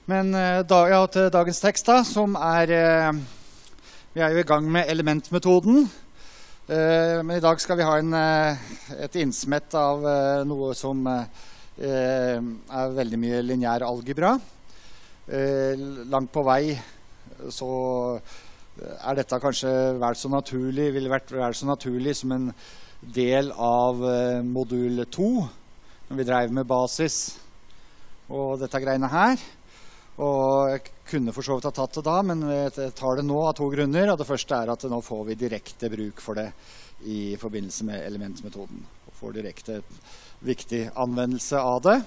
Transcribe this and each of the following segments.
Men til dagens tekst da, som vi jo i gang med elementmetoden. Men i dag skal vi ha et innsmett av noe som veldig mye lineær algebra. Langt på vei så dette kanskje ville vært vel så naturlig som en del av modul 2, når vi drev med basis og dette greiene her. Og jeg kunne for så vidt ha tatt det da, men jeg tar det nå av 2 grunner. Og det første at nå får vi direkte bruk for det i forbindelse med elementmetoden. Og får direkte viktig anvendelse av det.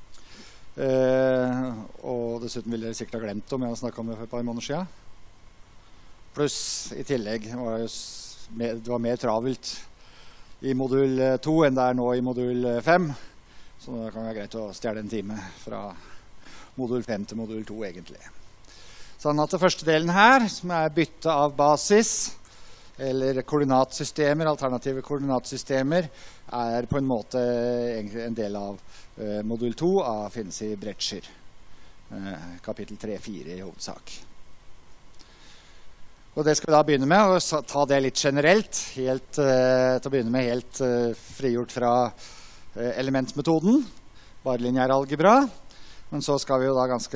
Og dessuten ville dere sikkert ha glemt om jeg har snakket om det for et par måneder siden. Pluss i tillegg det var mer travelt i modul 2 enn det nå i modul 5. Så det kan være greit å stjele en time fra modul 5 til modul 2 egentlig. Sånn at den første delen her, som bytte av basis, eller koordinatsystemer, alternative koordinatsystemer, på en måte en del av modul 2 finnes i Bretcher. Kapittel 3-4 i hovedsak. Og det skal vi da begynne med, og ta det litt generelt, til å begynne med helt frigjort fra elementmetoden, bare lineær algebra. Men så skal vi jo da ganske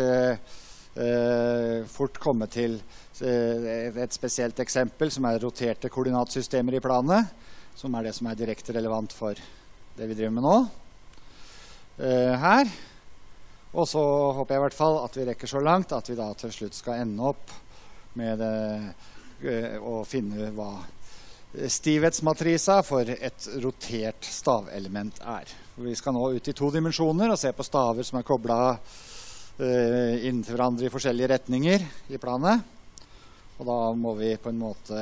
fort komme til et spesielt eksempel, som roterte koordinatsystemer i planet, som det som direkte relevant for det vi driver med nå. Her. Og så håper jeg i hvert fall at vi rekker så langt at vi da til slutt skal ende opp med å finne hva stivhetsmatrisa for et rotert stavelement Vi skal nå ut i 2 dimensjoner og se på staver som koblet inntil hverandre i forskjellige retninger i planet. Og da må vi på en måte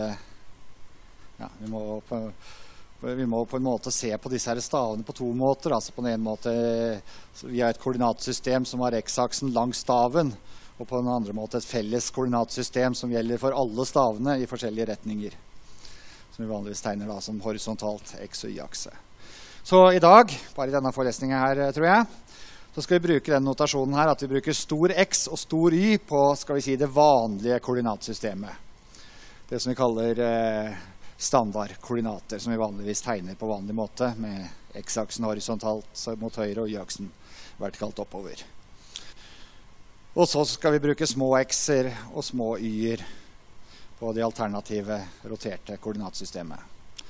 vi må på en måte se på disse her stavene på 2 måter. Altså på den ene måte vi har et koordinatsystem som har x-aksen langs staven, og på den andre måte et felles koordinatsystem som gjelder for alle stavene i forskjellige retninger, som vi vanligvis tegner da som horisontalt x- og y-akse. Så i dag, bare i denne forelesningen her, tror jeg, så skal vi bruke den notasjonen her, at vi bruker stor x og stor y på, skal vi si, det vanlige koordinatsystemet. Det som vi kaller standardkoordinater, som vi vanligvis tegner på vanlig måte, med x-aksen horisontalt mot høyre og y-aksen vertikalt oppover. Og så skal vi bruke små x-er og små y-er på de alternative roterte koordinatsystemet.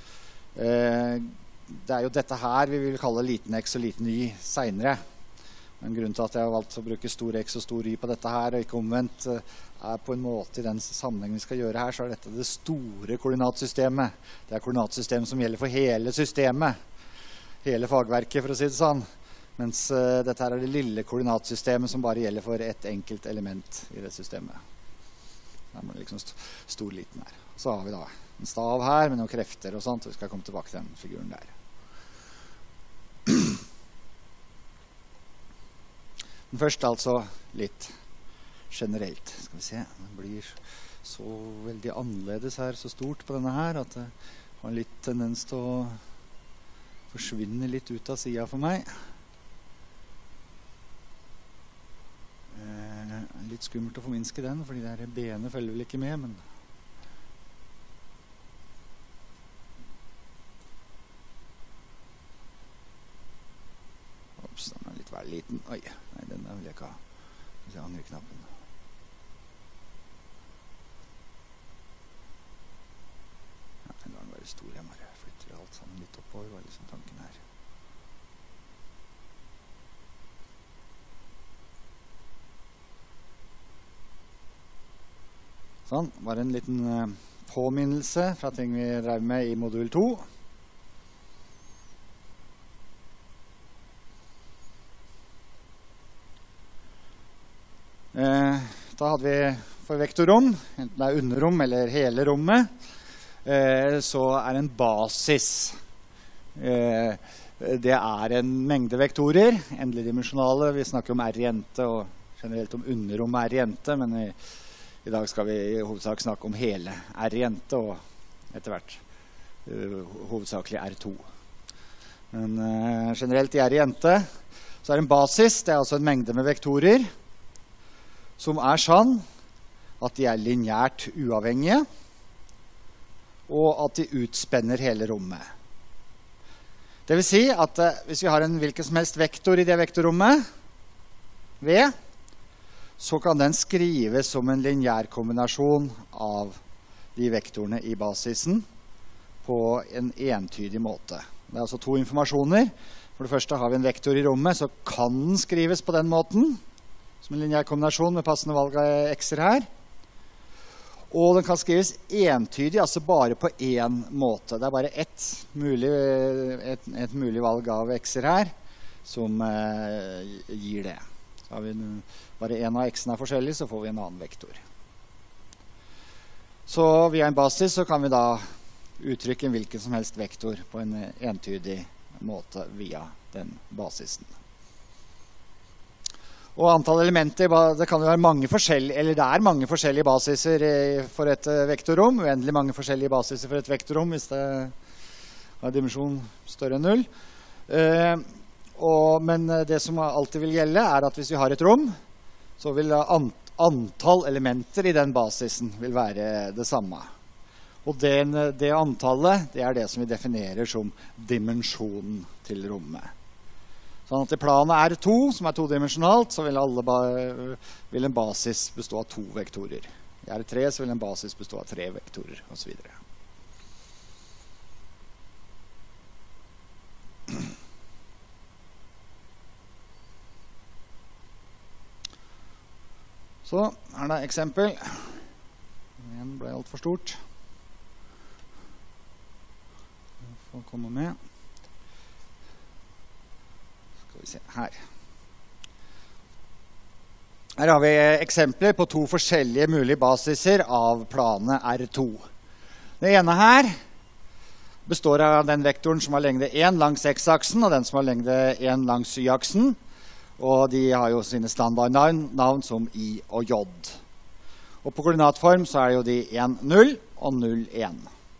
Det jo dette her vi vil kalle liten x og liten y senere. Men grunnen til at jeg har valgt å bruke stor x og stor y på dette her, og ikke omvendt, på en måte i den sammenhengen vi skal gjøre her, så dette det store koordinatsystemet. Det koordinatsystemet som gjelder for hele systemet. Hele fagverket, for å si det sånn. Mens dette her det lille koordinatsystemet som bare gjelder for et enkelt element i det systemet. Det liksom stor-liten her. Så har vi da en stav her med noen krefter og sånt, og vi skal komme tilbake til den figuren der. Den første altså litt generelt. Skal vi se, det blir så veldig annerledes her, så stort på denne her, at det har litt tendens til å forsvinne litt ut av siden for meg. Litt skummelt å forminske den, fordi det her benet følger vel ikke med, men Ops, den litt vel liten. Oi, nei, den vil jeg ikke ha. Hvis jeg angrer knappen. Ja, den var veldig stor. Jeg bare flytter alt sammen litt oppover, var liksom tanken her. Sånn, bare en liten påminnelse fra ting vi drev med i modul 2. Da hadde vi for vektorrom, enten det underrom eller hele rommet, så en basis. Det en mengde vektorer, endelig dimensjonale. Vi snakker om R-jente og generelt om underrom R-jente, men i dag skal vi i hovedsak snakke om hele R-jente og etter hvert hovedsakelig R2. Men generelt i R-jente så en basis, det altså en mengde med vektorer som sånn at de lineært uavhengige, og at de utspenner hele rommet. Det vil si at hvis vi har en hvilken som helst vektor i det vektorrommet, V, så kan den skrives som en lineær kombinasjon av de vektorene i basisen på en entydig måte. Det altså to informasjoner. For det første har vi en vektor i rommet, så kan den skrives på den måten, som en lineær kombinasjon med passende valg av x-er her. Og den kan skrives entydig, altså bare på en måte. Det bare et mulig valg av x-er her som gir det. Så har vi bare en av x-ene forskjellig, så får vi en annen vektor. Så via en basis så kan vi da uttrykke en hvilken som helst vektor på en entydig måte via den basisen. Og antall elementer, det kan jo være mange forskjellige, eller det mange forskjellige basiser for et vektorrom, uendelig mange forskjellige basiser for et vektorrom hvis det har dimensjon større enn 0. Men det som alltid vil gjelde at hvis vi har et rom, så vil antall elementer i den basisen vil være det samme. Og det antallet, det det som vi definerer som dimensjonen til rommet. Sånn at i planet R2, som todimensjonalt, så vil en basis bestå av 2 vektorer. I R3 så vil en basis bestå av 3 vektorer, og så videre. Så det eksempel. Den ble alt for stort. Jeg får komme med. Her har vi eksempler på 2 forskjellige mulige basiser av planet R2. Det ene her består av den vektoren som har lengde 1 langs x-aksen, og den som har lengde 1 langs y-aksen. Og de har jo sine standardnavn som I og J. Og på koordinatform så det jo de 1, 0 og 0, 1.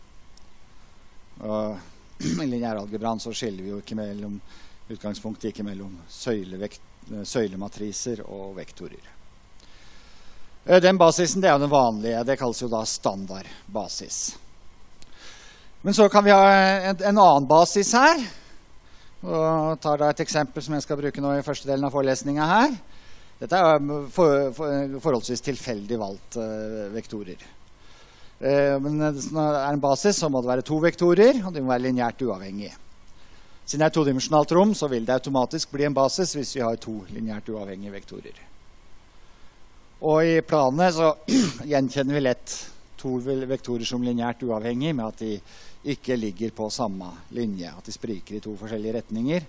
Og i lineæralgebraen så skiller vi jo ikke mellom utgangspunktet ikke mellom søylematriser og vektorer. Den basisen, det jo den vanlige, det kalles jo da standardbasis. Men så kan vi ha en annen basis her, og tar da et eksempel som jeg skal bruke nå i første delen av forelesningen her. Dette forholdsvis tilfeldig valgt vektorer. Men når det en basis, så må det være 2 vektorer, og de må være lineært uavhengige. Siden det et todimensionalt rom, så vil det automatisk bli en basis hvis vi har 2 lineært uavhengige vektorer. Og i planene så gjenkjenner vi lett 2 vektorer som lineært uavhengige med at de ikke ligger på samme linje, at de spriker i 2 forskjellige retninger.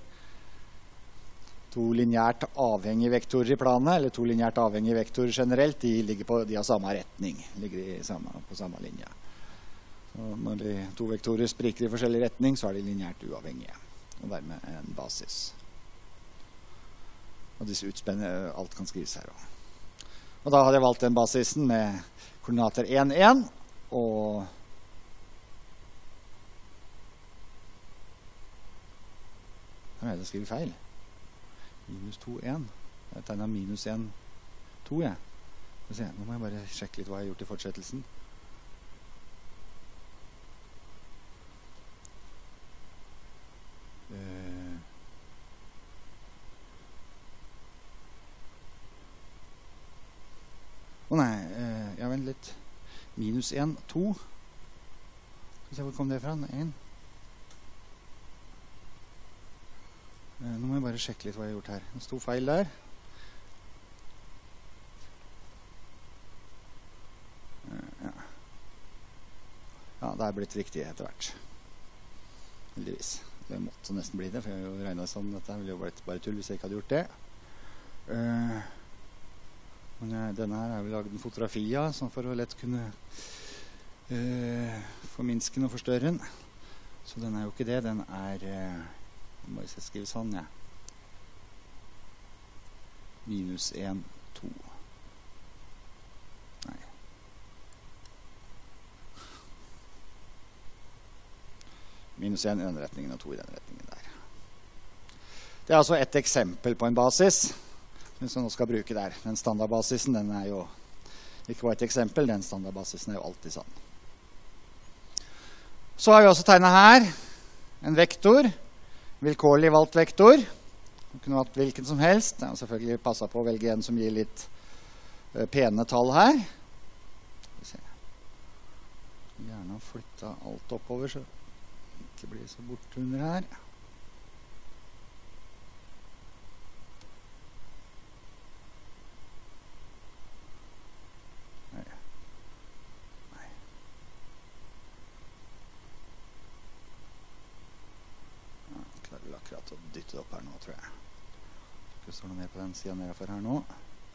2 lineært avhengige vektorer i planet, eller 2 lineært avhengige vektorer generelt, de har samme retning, ligger på samme linje. Så når de 2 vektorer spriker i forskjellig retning, så de lineært uavhengige. Og dermed en basis. Og disse utspenner, alt kan skrives her også. Og da hadde jeg valgt den basisen med koordinater 1, 1, og her det skrevet feil. Minus 2, 1. Jeg tegnet minus 1, 2, jeg. Nå må jeg bare sjekke litt hva jeg har gjort i fortsettelsen. Vent litt. Minus 1, 2. Skal vi se hvor kom det fra? 1. Nå må jeg bare sjekke litt hva jeg har gjort her. Det sto feil der. Ja, det blitt riktig etter hvert. Heldigvis. Det måtte nesten bli det, for jeg har jo regnet sånn. Dette ville jo bare tull hvis jeg ikke hadde gjort det. Men denne her vi laget en fotografi av, sånn for å lett kunne forminske og forstørre den. Så den jo ikke det, den må jeg skrive sånn, ja. Minus 1, 2. Nei. Minus 1 i den retningen og 2 i den retningen der. Det altså et eksempel på en basis. som vi nå skal bruke der. Den standardbasisen, den er jo ikke bare et eksempel, den standardbasisen er jo alltid sånn. Så har vi også tegnet her en vektor, vilkårlig valgt vektor. Det kunne vært hvilken som helst. Jeg har selvfølgelig passet på å velge en som gir litt pene tall her. Gjerne flytte alt oppover, så det ikke blir så bortunder her. Akkurat å dytte det opp her nå, tror jeg. Skal vi stå noe mer på den siden nedenfor her nå.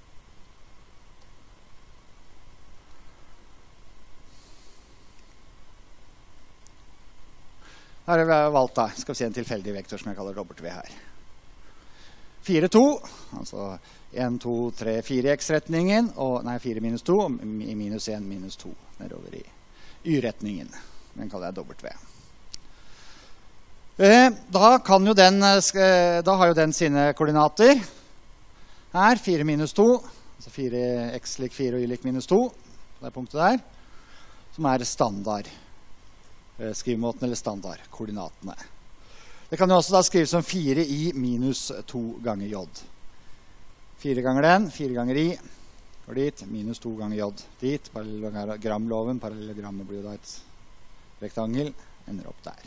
Her har vi valgt da, skal vi se en tilfeldig vektor som jeg kaller W her. 4, 2, altså 1, 2, 3, 4 x-retningen, nei, 4 minus 2, og minus 1, minus 2, nedover i y-retningen. Den kaller jeg W. Da har jo den sine koordinater. Her, 4 minus 2, altså 4x lik 4 og y lik minus 2, det er punktet der, som er standard skrivemåten eller standardkoordinatene. Det kan jo også da skrives som 4i minus 2 ganger j. 4 ganger den, 4 ganger i, går dit, minus 2 ganger j dit, parallellogramloven, parallellogrammet blir jo da et rektangel, ender opp der.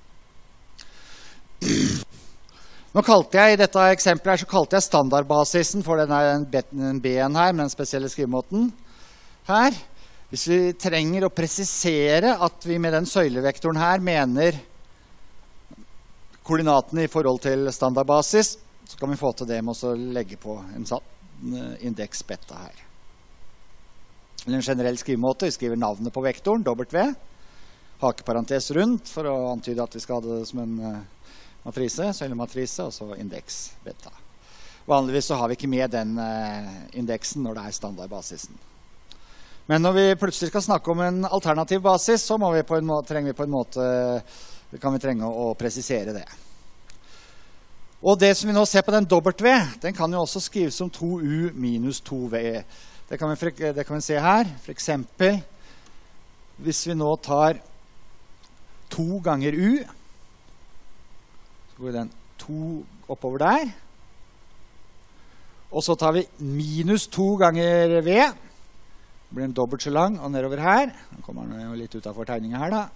Nå kalte jeg, i dette eksempelet her, så kalte jeg standardbasisen for den B-en her, med den spesielle skrivemåten her. Hvis vi trenger å presisere at vi med den søylevektoren her mener koordinatene i forhold til standardbasis, så kan vi få til det med å legge på en indeks beta her. Eller en generell skrivemåte, vi skriver navnet på vektoren, W, hakeparentes rundt, for å antyde at vi skal ha det som en matrise, søylematrise, og så indeks beta. Vanligvis så har vi ikke med den indeksen når det er standardbasisen. Men når vi plutselig skal snakke om en alternativ basis, så trenger vi å presisere det. Og det som vi nå ser på den W, den kan jo også skrives som 2u minus 2v. Det kan vi se her. For eksempel, hvis vi nå tar 2 ganger u, så går den 2 oppover der. Og så tar vi minus 2 ganger v. Det blir en dobbelt så lang, og nedover her. Nå kommer den jo litt utenfor tegningen her da.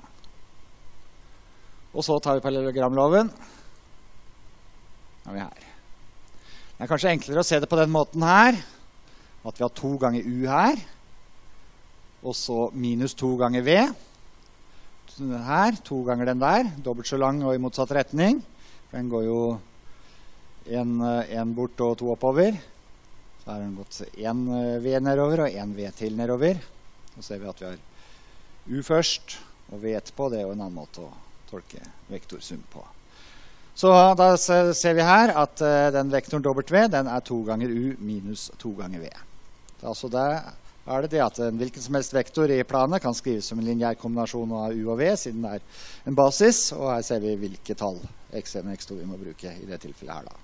Og så tar vi parallellogramloven. Da er vi her. Det er kanskje enklere å se det på den måten her. At vi har 2 ganger u her. Og så minus 2 ganger v. Her, 2 ganger den der. Dobbelt så lang og i motsatt retning. Den går jo en bort og 2 oppover. Så har den gått 1 v nedover og 1 v til nedover. Så ser vi at vi har u først og v etterpå. Det er jo en annen måte å tolke vektorsum på. Så da ser vi her at den vektoren W, den er 2 ganger u minus 2 ganger v. Altså der er det at en hvilken som helst vektor i planet kan skrives som en lineær kombinasjon av u og v, siden det er en basis. Og her ser vi hvilke tall x1 og x2 vi må bruke i det tilfellet her da.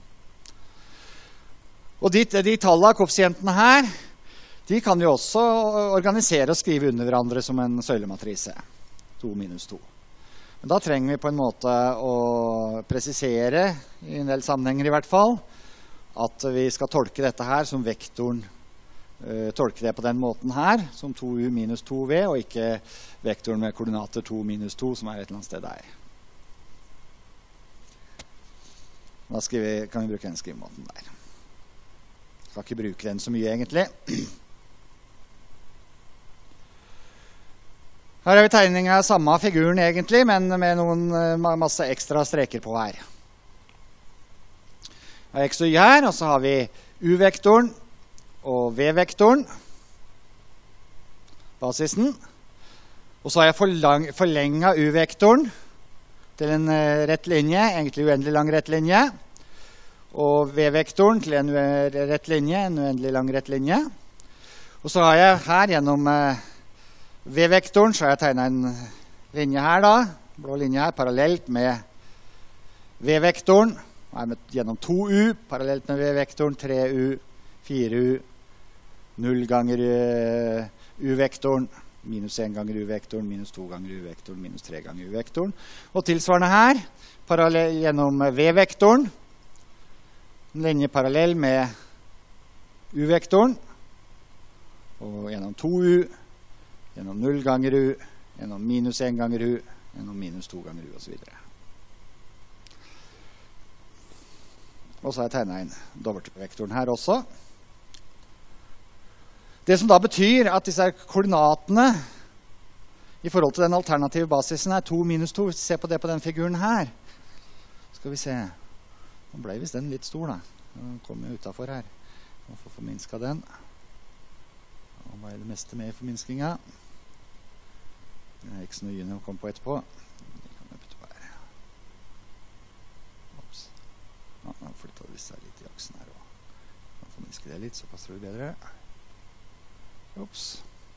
Og de tallene, koeffisientene her, de kan vi også organisere og skrive under hverandre som en søylematrise. 2 minus 2. Men da trenger vi på en måte å presisere, i en del sammenhenger i hvert fall, at vi skal tolke dette her som vektoren, tolke det på den måten her, som 2u minus 2v, og ikke vektoren med koordinater 2 minus 2, som er et eller annet sted der. Da kan vi bruke den skrivemåten der. Jeg skal ikke bruke den så mye egentlig. Her har vi tegning av samme figuren egentlig, men med masse ekstra streker på her. Jeg har x og y her, og så har vi u-vektoren og v-vektoren, basisen. Og så har jeg forlenget u-vektoren til en rett linje, egentlig uendelig lang rett linje. Og v-vektoren til en rett linje, en uendelig lang rett linje. Og så har jeg her gjennom v-vektoren, så har jeg tegnet en linje her da, blå linje her, parallelt med v-vektoren. Gjennom 2u, parallelt med v-vektoren, 3u 4u, 0 ganger u-vektoren, minus 1 ganger u-vektoren, minus 2 ganger u-vektoren, minus 3 ganger u-vektoren. Og tilsvarende her, parallell gjennom v-vektoren, en linje parallell med u-vektoren, og gjennom 2u, gjennom 0 ganger u, gjennom minus 1 ganger u, gjennom minus 2 ganger u, og så videre. Og så har jeg tegnet inn dobbeltvektoren her også. Det som da betyr at disse koordinatene i forhold til den alternative basisen er 2 minus 2. Hvis vi ser på det på den figuren her, skal vi se. Nå ble visst den litt stor da. Nå kommer jeg utenfor her. Nå får forminske den. Nå var det meste med i forminskingen. Det er ikke så nøye å komme på etterpå. Det kan jeg putte på her. Ops. Ja, nå flytter vi seg litt i aksen her også. Nå forminsker det litt, så passer det bedre. Ops.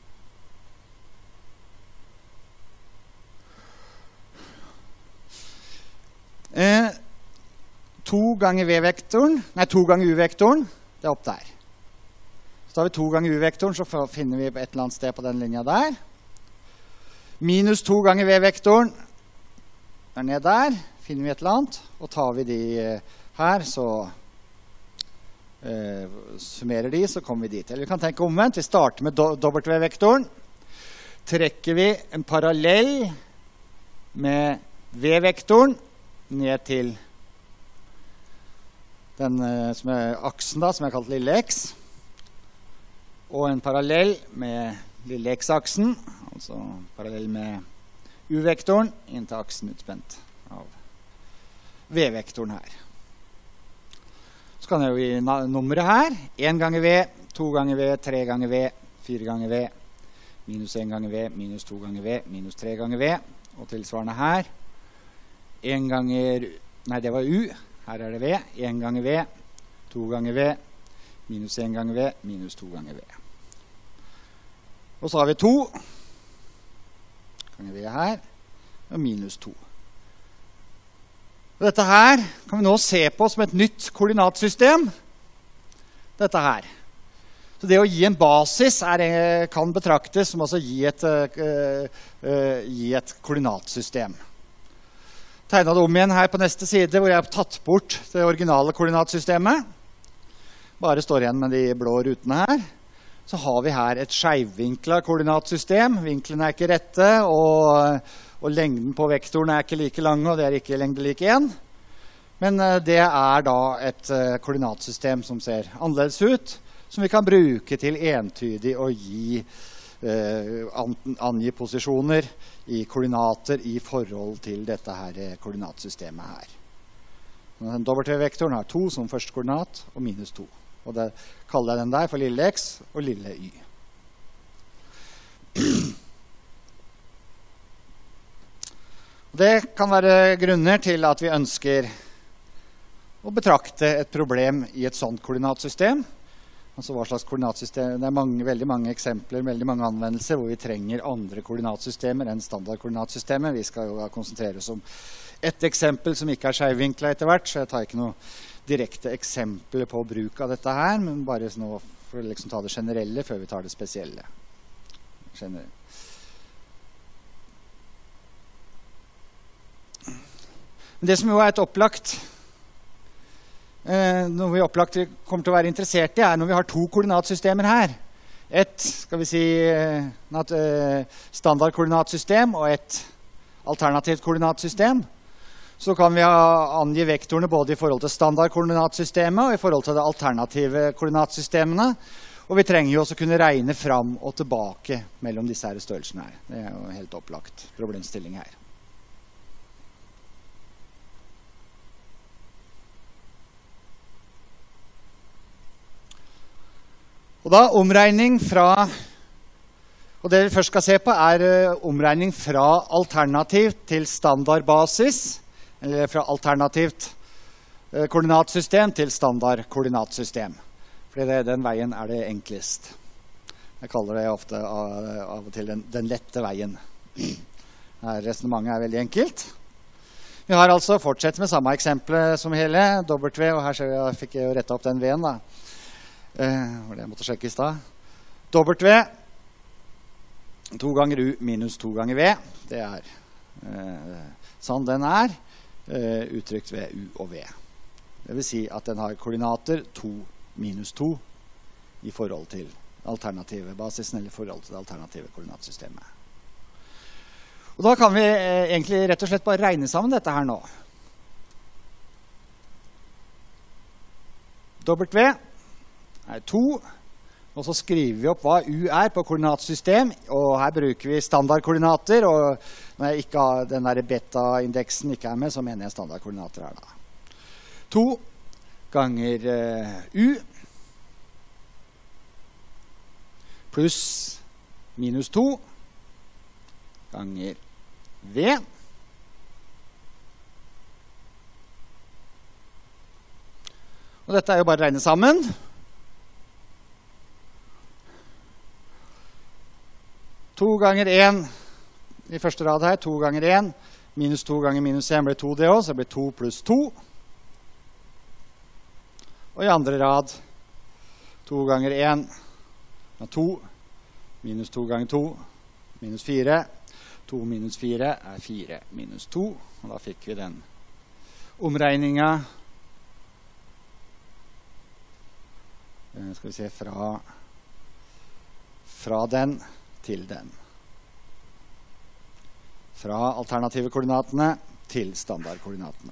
2 ganger v-vektoren, nei 2 ganger u-vektoren, det er opp der. Så tar vi 2 ganger u-vektoren, så finner vi et eller annet sted på den linja der. Minus 2 ganger v-vektoren, der ned der, finner vi et eller annet. Og tar vi de her, så summerer de, så kommer vi dit. Eller vi kan tenke omvendt. Vi starter med w-vektoren. Trekker vi en parallell med v-vektoren ned til den som er aksen da, som er kalt lille x. Og en parallell med lille x-aksen, altså parallell med u-vektoren, inn til aksen utspent av v-vektoren her. Så kan jeg jo gi nummeret her. 1 ganger v, 2 ganger v, 3 ganger v, 4 ganger v, minus 1 ganger v, minus 2 ganger v, minus 3 ganger v. Og tilsvarende her. 1 ganger, nei det var u, her er det v. 1 ganger v, 2 ganger v, minus 1 ganger v, minus 2 ganger v. Og så har vi 2 ganger v her, og minus 2. Og dette her kan vi nå se på som et nytt koordinatsystem. Dette her. Så det å gi en basis kan betraktes som å gi et koordinatsystem. Tegnet det om igjen her på neste side, hvor jeg har tatt bort det originale koordinatsystemet. Bare står igjen med de blå rutene her. Så har vi her et skjevvinklet koordinatsystem. Vinklene er ikke rette, og lengden på vektoren er ikke like lang, og det er ikke lengde like 1. Men det er da et koordinatsystem som ser annerledes ut, som vi kan bruke til entydig å angi posisjoner i koordinater i forhold til dette her koordinatsystemet her. W-vektoren har 2 som første koordinat, og minus 2. Og det kaller jeg den der for lille x og lille y. Det kan være grunner til at vi ønsker å betrakte et problem i et sånt koordinatsystem. Altså hva slags koordinatsystem? Det er veldig mange eksempler, veldig mange anvendelser hvor vi trenger andre koordinatsystemer enn standardkoordinatsystemet. Vi skal jo konsentrere oss om et eksempel som ikke er skjevvinklet etter hvert, så jeg tar ikke noe direkte eksempler på bruk av dette her, men bare nå for å liksom ta det generelle før vi tar det spesielle. Men det som jo er et opplagt, noe vi opplagt kommer til å være interessert i, er når vi har 2 koordinatsystemer her. Et, skal vi si, standardkoordinatsystem og et alternativt koordinatsystem. Så kan vi angi vektorene både i forhold til standardkoordinatsystemet og i forhold til det alternative koordinatsystemene. Og vi trenger jo også kunne regne fram og tilbake mellom disse her størrelsene her. Det er jo en helt opplagt problemstilling her. Og da omregning fra, og det vi først skal se på omregning fra alternativt til standardbasis, eller fra alternativt koordinatsystem til standardkoordinatsystem. Fordi den veien er det enklest. Jeg kaller det ofte av og til den lette veien. Resonemanget er veldig enkelt. Vi har altså fortsatt med samme eksempel som hele W, og her fikk jeg jo rettet opp den V-en da. var det jeg måtte sjekke i sted. W, 2 ganger U minus 2 ganger V. Det sånn den uttrykt ved U og V. Det vil si at den har koordinater 2 minus 2 i forhold til alternative basisen, eller i forhold til det alternative koordinatsystemet. Og da kan vi egentlig rett og slett bare regne sammen dette her nå. W 2, og så skriver vi opp hva U på koordinatsystem, og her bruker vi standardkoordinater, og når ikke den der beta-indeksen ikke med, så mener jeg standardkoordinater her da. 2 ganger U pluss minus 2 ganger V. Og dette jo bare å regne sammen. To ganger 1 i første rad her, 2 ganger 1, minus 2 ganger minus 1 blir 2 det også, så det blir 2 pluss 2. Og i andre rad, 2 ganger 1, 2, minus 2 ganger 2, minus 4. 2 minus 4 4 minus 2, og da fikk vi den omregningen. Skal vi se, fra den til den. Fra alternative koordinatene til standardkoordinatene.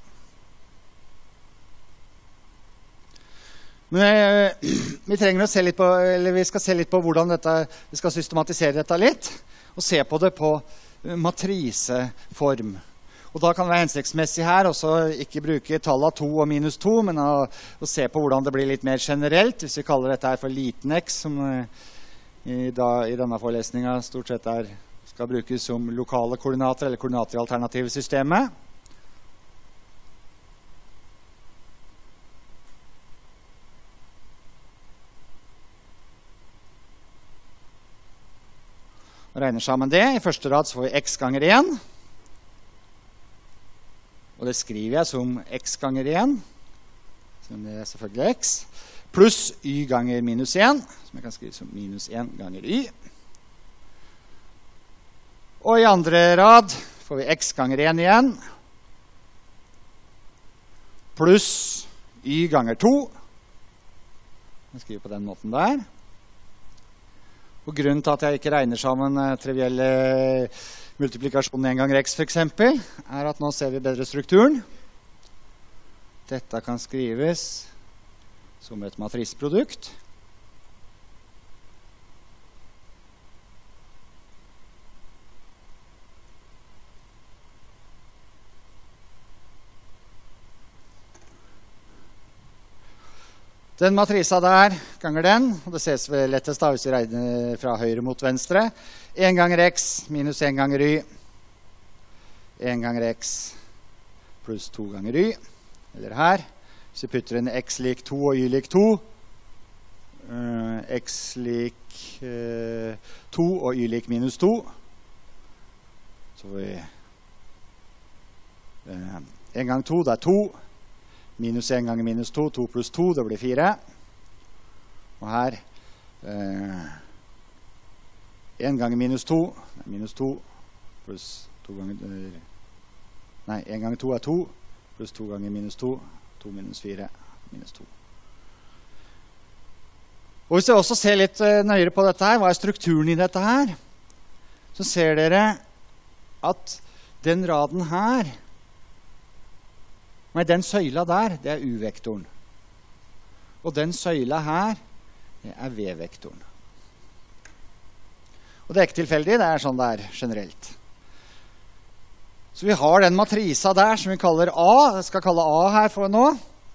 Men vi trenger å se litt på, eller vi skal se litt på hvordan vi skal systematisere dette litt, og se på det på matriseform. Og da kan det være hensiktsmessig her også ikke bruke tallet 2 og minus 2, men å se på hvordan det blir litt mer generelt, hvis vi kaller dette her for liten x, som i denne forelesningen stort sett skal brukes som lokale koordinater, eller koordinater i alternative systemet. Og regner sammen det. I første rad så får vi x ganger 1. Og det skriver jeg som x ganger 1. Så det selvfølgelig x. Pluss y ganger minus 1. Som jeg kan skrive som minus 1 ganger y. Og i andre rad får vi x ganger 1 igjen. Pluss y ganger 2. Jeg skriver på den måten der. Og grunnen til at jeg ikke regner sammen trivielle multiplikasjon 1 ganger x for eksempel, at nå ser vi bedre strukturen. Dette kan skrives som et matriseprodukt. Den matrisa der ganger den, og det ses vel lettest da hvis vi regner fra høyre mot venstre. 1 ganger x minus 1 ganger y. 1 ganger x pluss 2 ganger y. Eller her, hvis vi putter inn x lik 2 og y lik 2. X lik 2 og y lik minus 2. Så får vi 1 ganger 2, det 2. Minus 1 ganger minus 2, 2 pluss 2, det blir 4. Og her 1 ganger minus 2, minus 2 pluss 2 ganger, nei, 1 ganger 2 2, pluss 2 ganger minus 2, 2 minus 4, minus 2. Og hvis jeg også ser litt nøyere på dette her, hva strukturen i dette her, så ser dere at den raden her, men den søyla der, det U-vektoren. Og den søyla her, det V-vektoren. Og det ikke tilfeldig, det sånn det generelt. Så vi har den matrisa der som vi kaller A. Jeg skal kalle A her for nå.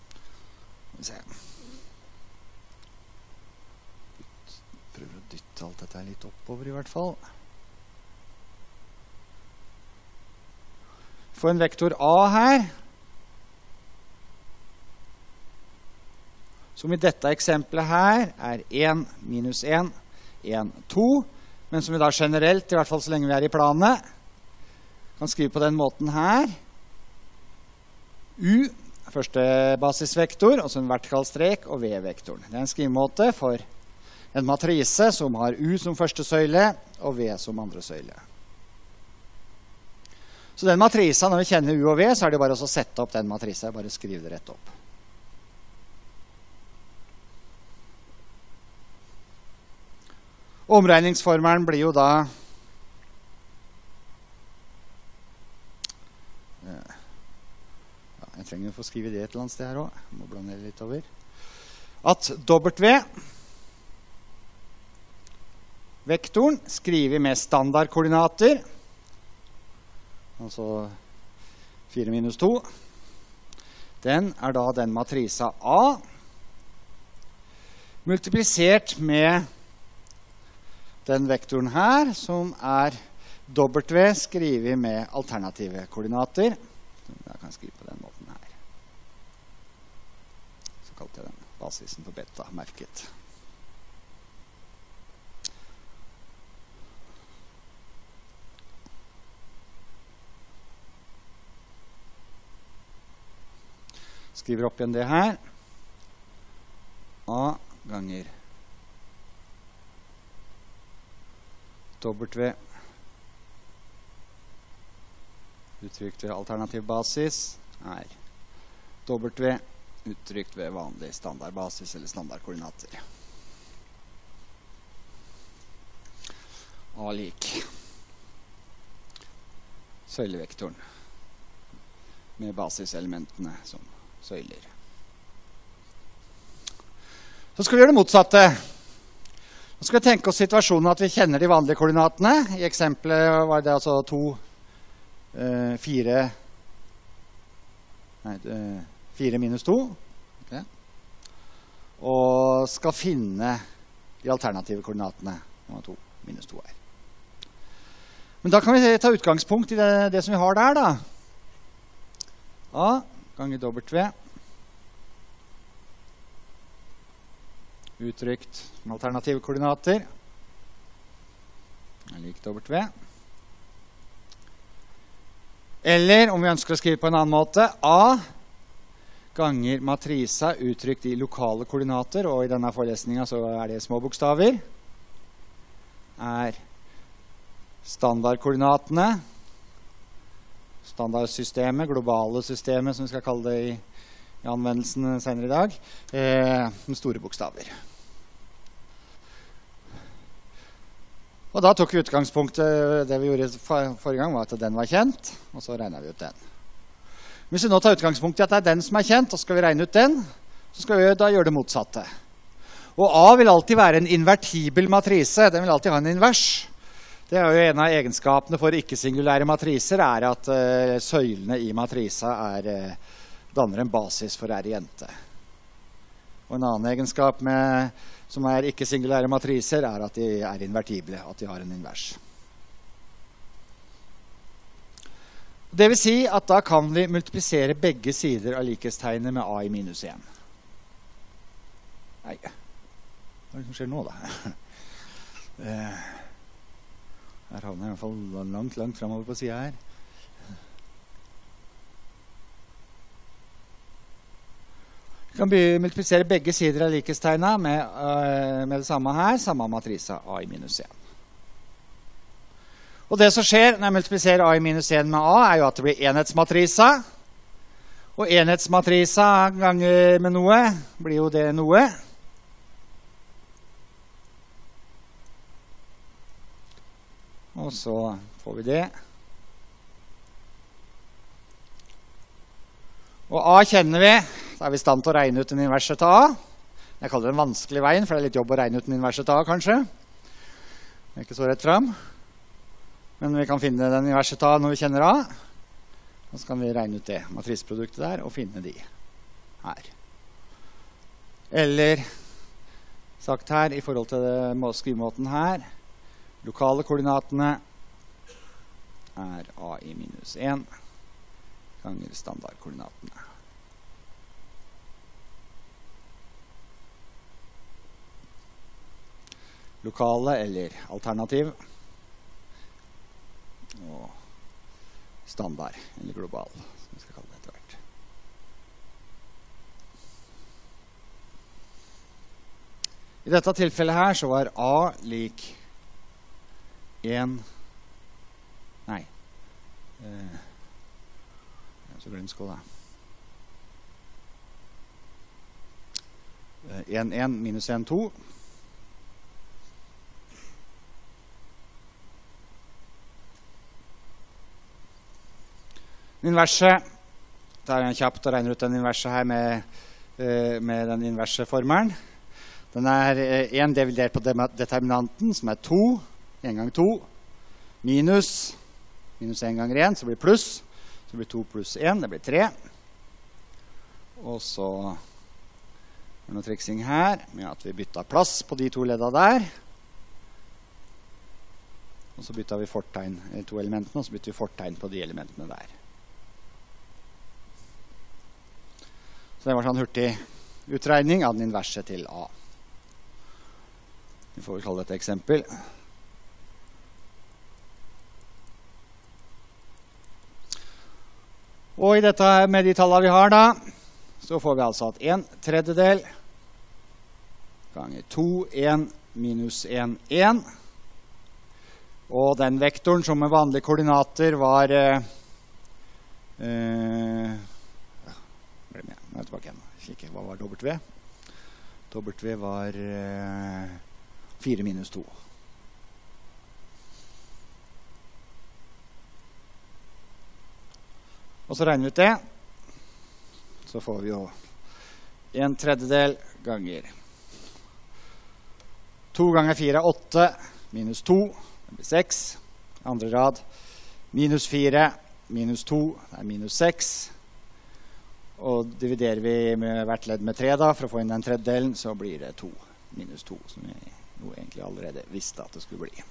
Prøver å dytte alt dette litt oppover i hvert fall. For en vektor A her, som i dette eksempelet her 1 minus 1, 1, 2, men som vi da generelt, i hvert fall så lenge vi i planet, kan skrive på den måten her. U første basisvektor, altså en vertikal strek, og V-vektoren. Det er en skrivemåte for en matrise som har U som første søyle, og V som andre søyle. Så den matrisa, når vi kjenner U og V, så er det bare å sette opp den matrisa, bare skrive det rett opp. Omregningsformelen blir jo da jeg trenger å få skrive det et eller annet sted her også. Jeg må blande det litt over. At W-vektoren skriver med standardkoordinater, altså 4 minus 2. Den er da den matrisa A, multiplisert med den vektoren her, som er W skriver med alternative koordinater. Jeg kan skrive på den måten her. Så kalte jeg den basisen på beta merket. Skriver opp igjen det her. A ganger W uttrykt ved alternativ basis er W uttrykt ved vanlig standardbasis eller standardkoordinater. A lik søylevektoren med basiselementene som søyler. Så skal vi gjøre det motsatte. Nå skal vi tenke oss situasjonen at vi kjenner de vanlige koordinatene. I eksempelet var det altså 4 minus 2. Okay. Og skal finne de alternative koordinatene. 2 minus 2 her. Men da kan vi ta utgangspunkt i det som vi har der, da. A ganger W. Uttrykt med alternative koordinater. Er lik W. Eller, om vi ønsker å skrive på en annen måte, A ganger matrisa uttrykt i lokale koordinater, og i denne forelesningen så er det små bokstaver, er standardkoordinatene, standardsystemet, globale systemet, som vi skal kalle det i anvendelsen senere i dag, med store bokstaver. Og da tok vi utgangspunktet, det vi gjorde forrige gang, var at den var kjent, og så regnet vi ut den. Hvis vi nå tar utgangspunkt i at det er den som er kjent, og skal vi regne ut den, så skal vi da gjøre det motsatte. Og A vil alltid være en invertibel matrise, den vil alltid ha en invers. Det er jo en av egenskapene for ikke-singulære matriser, er at søylene i matrisa danner en basis for R-jente. Og en annen egenskap som er ikke-singulære matriser, er at de er invertible, at de har en invers. Det vil si at da kan vi multiplisere begge sider av likhetstegnet med A i minus 1. Nei, hva er det som skjer nå da? Her havner jeg i hvert fall langt fremover på siden her. Vi kan multiplisere begge sider av likhetstegnet med det samme her, samme matrisa A i minus 1. Og det som skjer når jeg multipliserer A i minus 1 med A, er jo at det blir enhetsmatrisa. Og enhetsmatrisa ganger med noe blir jo det noe. Og så får vi det. Og A kjenner vi. Da er vi i stand til å regne ut den inverse til A. Jeg kaller det den vanskelige veien, for det er litt jobb å regne ut den inverse til A, kanskje. Det er ikke så rett frem. Men vi kan finne den inverse til A når vi kjenner A. Og så kan vi regne ut det matriseproduktet der, og finne de her. Eller, sagt her, i forhold til skrivemåten her, lokale koordinatene er A i minus 1 ganger standardkoordinatene. Lokale eller alternativ, og standard eller global, som vi skal kalle det etter hvert. I dette tilfellet her så var A lik 1, nei, så glønsk også da. 1, 1 minus 1, 2. Inverse, tar jeg kjapt og regner ut den inverse her med den inverse formelen. Den er 1 dividert på determinanten, som er 2, 1 gang 2, minus 1 ganger 1, så blir det pluss, så blir 2 pluss 1, det blir 3. Og så er det noe triksing her, med at vi bytter plass på de to ledda der. Og så bytter vi fortegn i to elementene, og så bytter vi fortegn på de elementene der. Så det var sånn hurtig utregning av den inverse til A. Vi får vel kalle det et eksempel. Og i dette med de tallene vi har da, så får vi altså at 1/3 ganger 2, 1 minus 1, 1. Og den vektoren som med vanlige koordinater var Nå er jeg tilbake igjen. Kikke, hva var W? W var 4 minus 2. Og så regner vi ut det. Så får vi jo 1/3 ganger 2 ganger 4 er 8, minus 2, det blir 6. Andre rad, minus 4, minus 2, det er minus 6. Og dividerer vi med hvert ledd med 3 da, for å få inn den tredjedelen, så blir det 2, minus 2, som vi jo egentlig allerede visste at det skulle bli.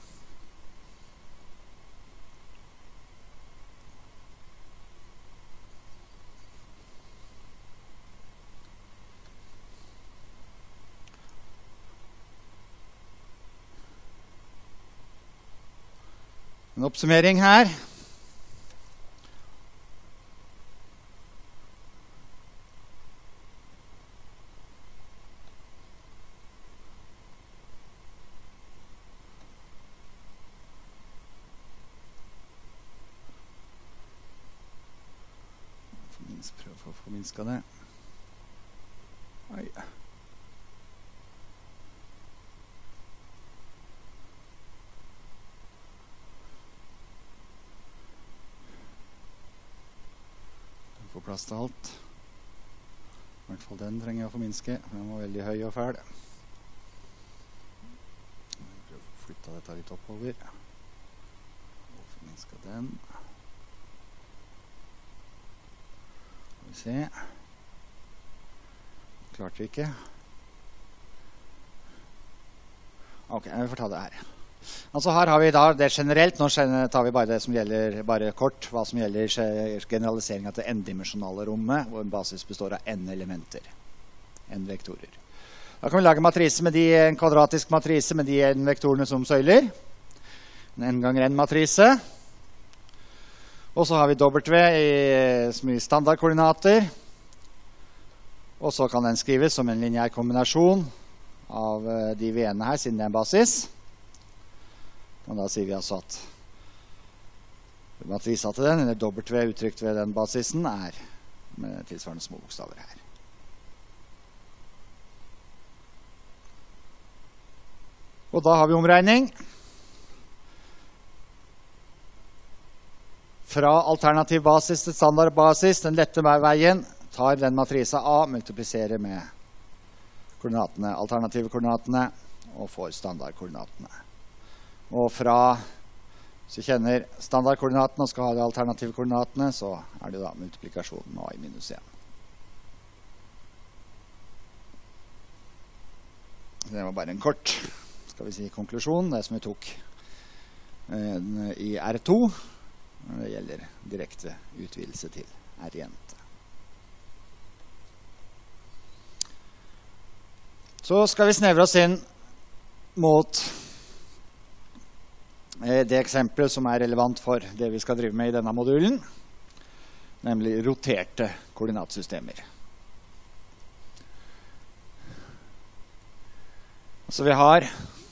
En oppsummering her. Prøv å få minsket det. Oi. Den får plass til alt. I hvert fall den trenger jeg å få minske. Den var veldig høy og fæl. Prøv å flytte dette litt oppover. Og få minsket den. Vi se. Klarte vi ikke. Ok, vi får ta det her. Altså her har vi da det generelt. Nå tar vi bare det som gjelder, bare kort, hva som gjelder generaliseringen til n-dimensjonale rommet, hvor en basis består av n elementer, n-vektorer. Da kan vi lage en kvadratisk matrise med de n-vektorene som søyler. En n ganger n-matrise. Og så har vi W som i standardkoordinater. Og så kan den skrives som en lineær kombinasjon av de v-ene her, siden det er en basis. Og da sier vi altså at matrisa til den, eller W uttrykt ved den basisen, er med tilsvarende små bokstaver her. Og da har vi omregning. Fra alternativ basis til standard basis, den lette veien, tar den matrisa A, multipliserer med koordinatene, alternative koordinatene, og får standardkoordinatene. Og fra, hvis vi kjenner standardkoordinatene og skal ha de alternative koordinatene, så er det da multiplikasjonen med A i minus 1. Det var bare en kort, skal vi si, konklusjon, det som vi tok i R2. Det gjelder direkte utvidelse til R1. Så skal vi snevre oss inn mot det eksempelet som er relevant for det vi skal drive med i denne modulen, nemlig roterte koordinatsystemer. Så vi har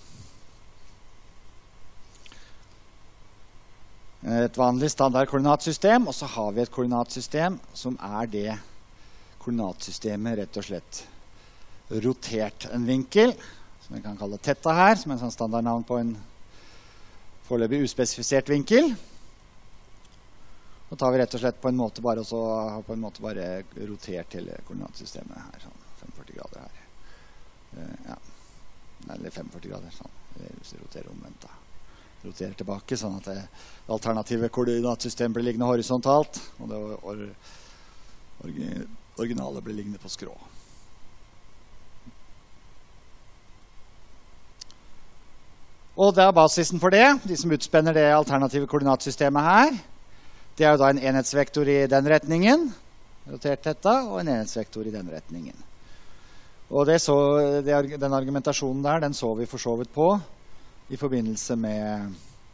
et vanlig standardkoordinatsystem, og så har vi et koordinatsystem som det koordinatsystemet rett og slett rotert en vinkel, som vi kan kalle theta her, som en sånn standardnavn på en foreløpig uspesifisert vinkel. Så tar vi rett og slett på en måte bare rotert hele koordinatsystemet her, sånn 45 grader her. Ja. Eller 45 grader, sånn. Hvis vi roterer omvendt da. Roterer tilbake, sånn at det alternative koordinatsystemet blir liggende horisontalt, og det originale blir liggende på skrå. Og det basisen for det. De som utspenner det alternative koordinatsystemet her, det jo da en enhetsvektor i den retningen, rotert dette, og en enhetsvektor i den retningen. Og den argumentasjonen der, den så vi for så vidt på i forbindelse med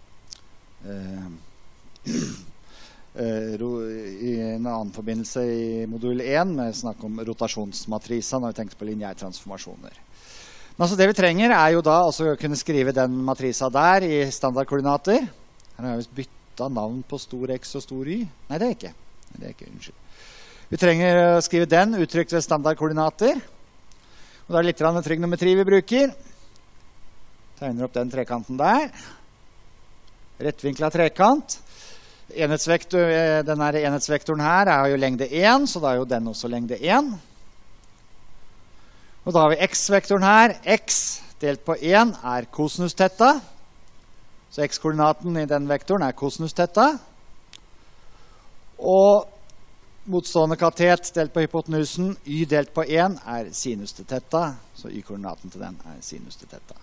i en annen forbindelse i modul 1 med snakk om rotasjonsmatrisa når vi tenkte på lineærtransformasjoner. Men altså det vi trenger jo da å kunne skrive den matrisa der i standardkoordinater. Her har vi byttet navn på stor X og stor Y. Nei, det er ikke. Unnskyld. Vi trenger å skrive den uttrykt ved standardkoordinater. Og da litt trigonometri vi bruker. Tegner opp den trekanten der. Rettvinklet trekant. Denne enhetsvektoren her jo lengde 1, så da jo den også lengde 1. Og da har vi x-vektoren her. X delt på 1 kosinus theta. Så x-koordinaten i den vektoren kosinus theta. Og motstående katet delt på hypotenusen, y delt på 1 sinus til theta. Så y-koordinaten til den sinus til theta.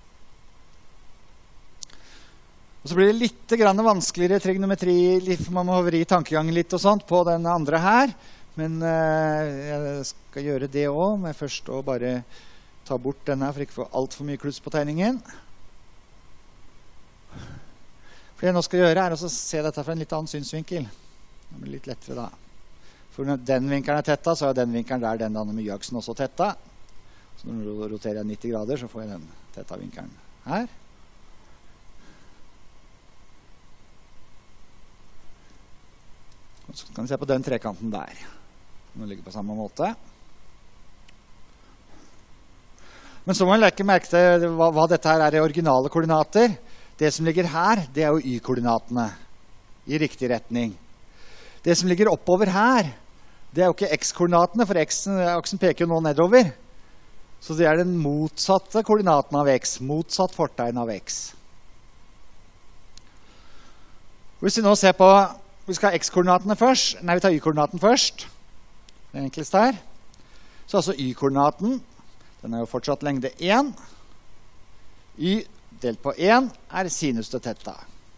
Og så blir det litt vanskeligere trigonometri, for man må vri tankegangen litt og sånt på den andre her. Men jeg skal gjøre det også, men først å bare ta bort denne for ikke å få alt for mye kluss på tegningen. For det jeg nå skal gjøre å se dette fra en litt annen synsvinkel. Det blir litt lettere da. For når den vinkelen theta, så den vinkelen der, den denne my-aksen også theta. Så når du roterer 90 grader, så får jeg den theta-vinkelen her. Og så kan vi se på den trekanten der. Den ligger på samme måte. Men så må vi legge merke til hva dette her i originale koordinater. Det som ligger her, det jo y-koordinatene i riktig retning. Det som ligger oppover her, det jo ikke x-koordinatene, for x-aksen peker jo nå nedover. Så det den motsatte koordinaten av x, motsatt fortegn av x. Hvis vi nå ser på, vi skal ha x-koordinatene først, nei, vi tar y-koordinaten først. Det enkleste her. Så altså y-koordinaten, den jo fortsatt lengde 1. Y delt på 1 sinus til theta.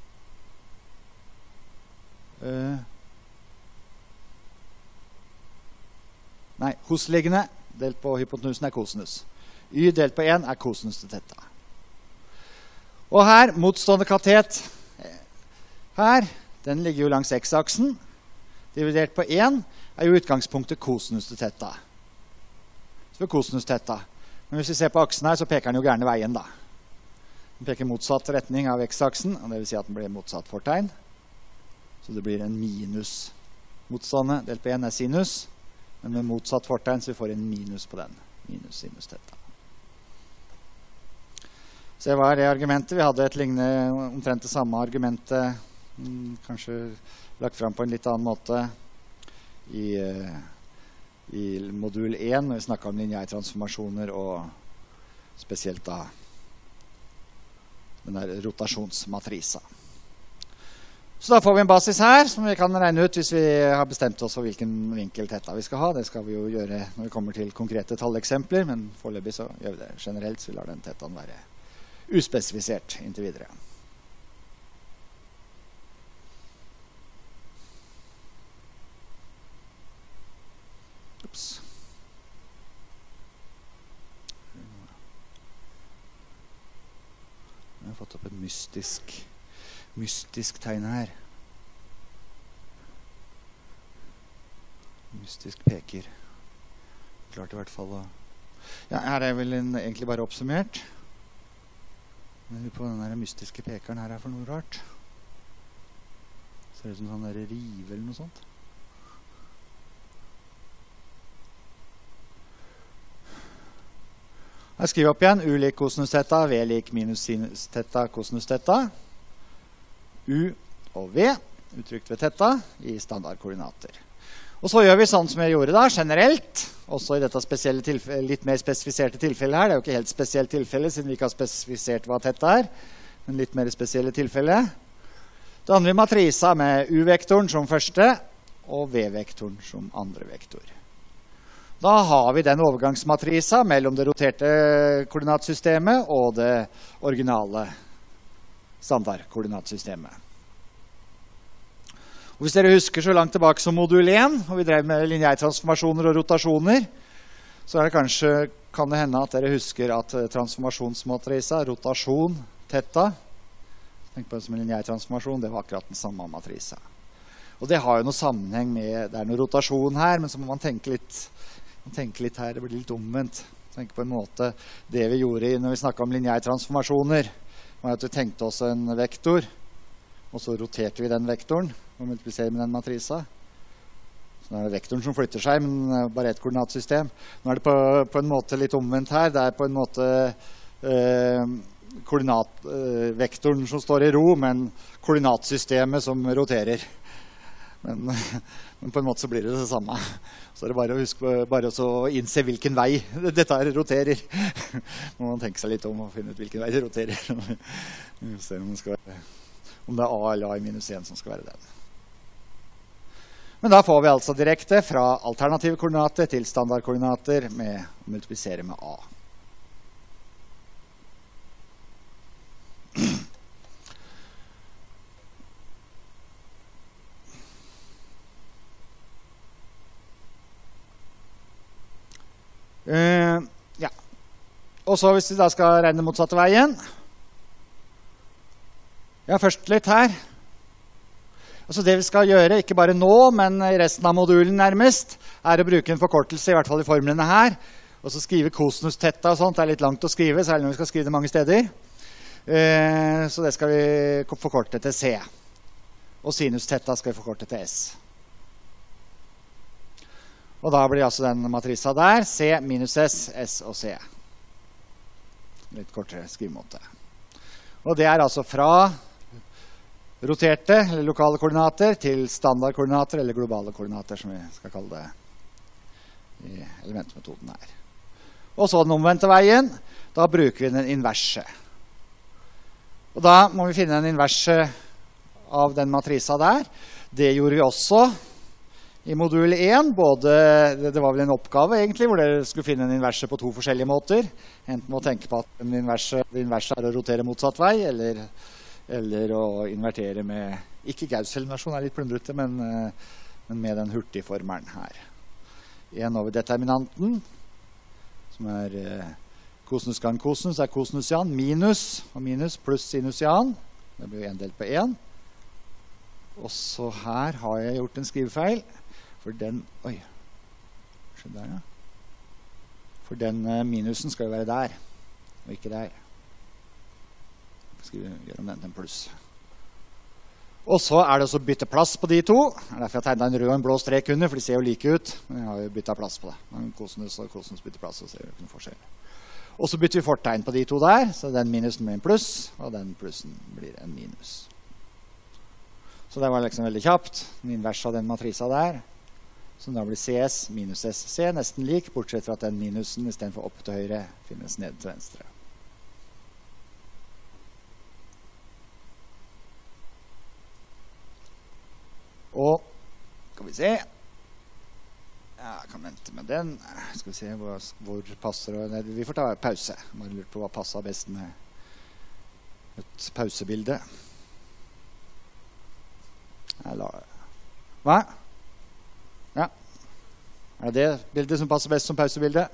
Nei, hosliggende delt på hypotenusen kosinus. Y delt på 1 kosinus til theta. Og her, motstående katet her, den ligger jo langs x-aksen. Dividert på 1 jo utgangspunktet kosinus til theta. Så det kosinus theta. Men hvis vi ser på aksen her, så peker den jo gærne veien da. Den peker motsatt retning av x-aksen, og det vil si at den blir motsatt fortegn. Så det blir en minus. Motstående delt på 1 sinus, men med motsatt fortegn så vi får en minus på den. Minus sinus theta. Så det var det argumentet. Vi hadde et lignende, omtrent det samme argumentet, kanskje lagt frem på en litt annen måte i modul 1, når vi snakket om lineærtransformasjoner og spesielt da den der rotasjonsmatrisa. Så da får vi en basis her som vi kan regne ut hvis vi har bestemt oss for hvilken vinkel theta vi skal ha. Det skal vi jo gjøre når vi kommer til konkrete talleksempler, men foreløpig så gjør vi det generelt, så vi lar den thetaen være uspesifisert inntil videre. Jeg har fått opp et mystisk tegn her. Mystisk peker. Klart i hvert fall. Ja, her vel egentlig bare oppsummert. Jeg lurer på hva den der mystiske pekeren her for noe rart. Ser ut som sånn der rive eller noe sånt. Jeg skriver opp igjen U lik kosinus theta, V lik minus sinus theta, kosinus theta. U og V, uttrykt ved theta, i standardkoordinater. Og så gjør vi sånn som jeg gjorde da, generelt, også i dette litt mer spesifiserte tilfellet her. Det er jo ikke helt spesielt tilfelle, siden vi ikke har spesifisert hva theta er, men litt mer spesielle tilfelle. Da danner vi matrisa med U-vektoren som første, og V-vektoren som andre vektor. Da har vi den overgangsmatrisa mellom det roterte koordinatsystemet og det originale standardkoordinatsystemet. Og hvis dere husker så langt tilbake som modul 1, og vi drev med lineærtransformasjoner og rotasjoner, så kan det hende at dere husker at transformasjonsmatrisa, rotasjon, theta, tenk på det som en lineærtransformasjon, det var akkurat den samme matrisa. Og det har jo noe sammenheng med, det er noe rotasjon her, men så må man tenke litt her, det blir litt omvendt. Tenk på en måte, det vi gjorde når vi snakket om lineærtransformasjoner, var at vi tenkte oss en vektor, og så roterte vi den vektoren, og multipliserer med den matrisa. Så nå er det vektoren som flytter seg, men bare et koordinatsystem. Nå er det på en måte litt omvendt her. Det er på en måte koordinatvektoren som står i ro, men koordinatsystemet som roterer. Men på en måte så blir det det samme. Så er det bare å huske å innse hvilken vei dette her roterer. Må man tenke seg litt om og finne ut hvilken vei det roterer. Se om det er A eller A i minus 1 som skal være den. Men da får vi altså direkte fra alternative koordinater til standardkoordinater med å multiplisere med A. Ja. Og så hvis vi da skal regne motsatte veien. Ja, først litt her. Altså det vi skal gjøre, ikke bare nå, men i resten av modulen nærmest, er å bruke en forkortelse, i hvert fall i formlene her, og så skrive kosinus theta og sånt. Det er litt langt å skrive, særlig når vi skal skrive det mange steder. Så det skal vi forkorte til C. Og sinus theta skal vi forkorte til S. Og da blir altså den matrisa der, C minus S, S og C. Litt kortere skrivemåte. Og det er altså fra roterte eller lokale koordinater til standardkoordinater eller globale koordinater, som vi skal kalle det i elementmetoden her. Og så den omvendte veien, da bruker vi den inverse. Og da må vi finne den inverse av den matrisa der. Det gjorde vi også i modul 1. Det var vel en oppgave egentlig, hvor dere skulle finne en inverse på to forskjellige måter. Enten å tenke på at det inverse er å rotere motsatt vei, eller å invertere med, ikke Gauss-eliminasjon er litt plundrete, men med den hurtigformelen her. 1 over determinanten, som er kosinus gang kosinus, er kosinusian, minus og minus pluss sinusian. Det blir 1 delt på 1. Og så her har jeg gjort en skrivefeil, for den, skjønner der, ja. For den minusen skal jo være der, og ikke der. Skal vi gjøre om den til en pluss. Og så er det også bytte plass på de to. Det er derfor jeg tegnet en rød og en blå strek under, for de ser jo like ut. Men jeg har jo byttet plass på det. Kosinus og kosinus bytter plass, så ser vi ikke noen forskjell. Og så bytter vi fortegn på de to der, så den minusen blir en pluss, og den plussen blir en minus. Så det var liksom veldig kjapt. Den inverse av den matrisa der, som da blir CS minus SC, nesten lik, bortsett fra at den minusen i stedet for opp til høyre finnes ned til venstre. Og skal vi se, jeg kan vente med den, skal vi se hvor passer det, vi får ta pause, jeg bare lurer på hva passer best med et pausebilde. Hva? Ja, er det bildet som passer best som pausebilde?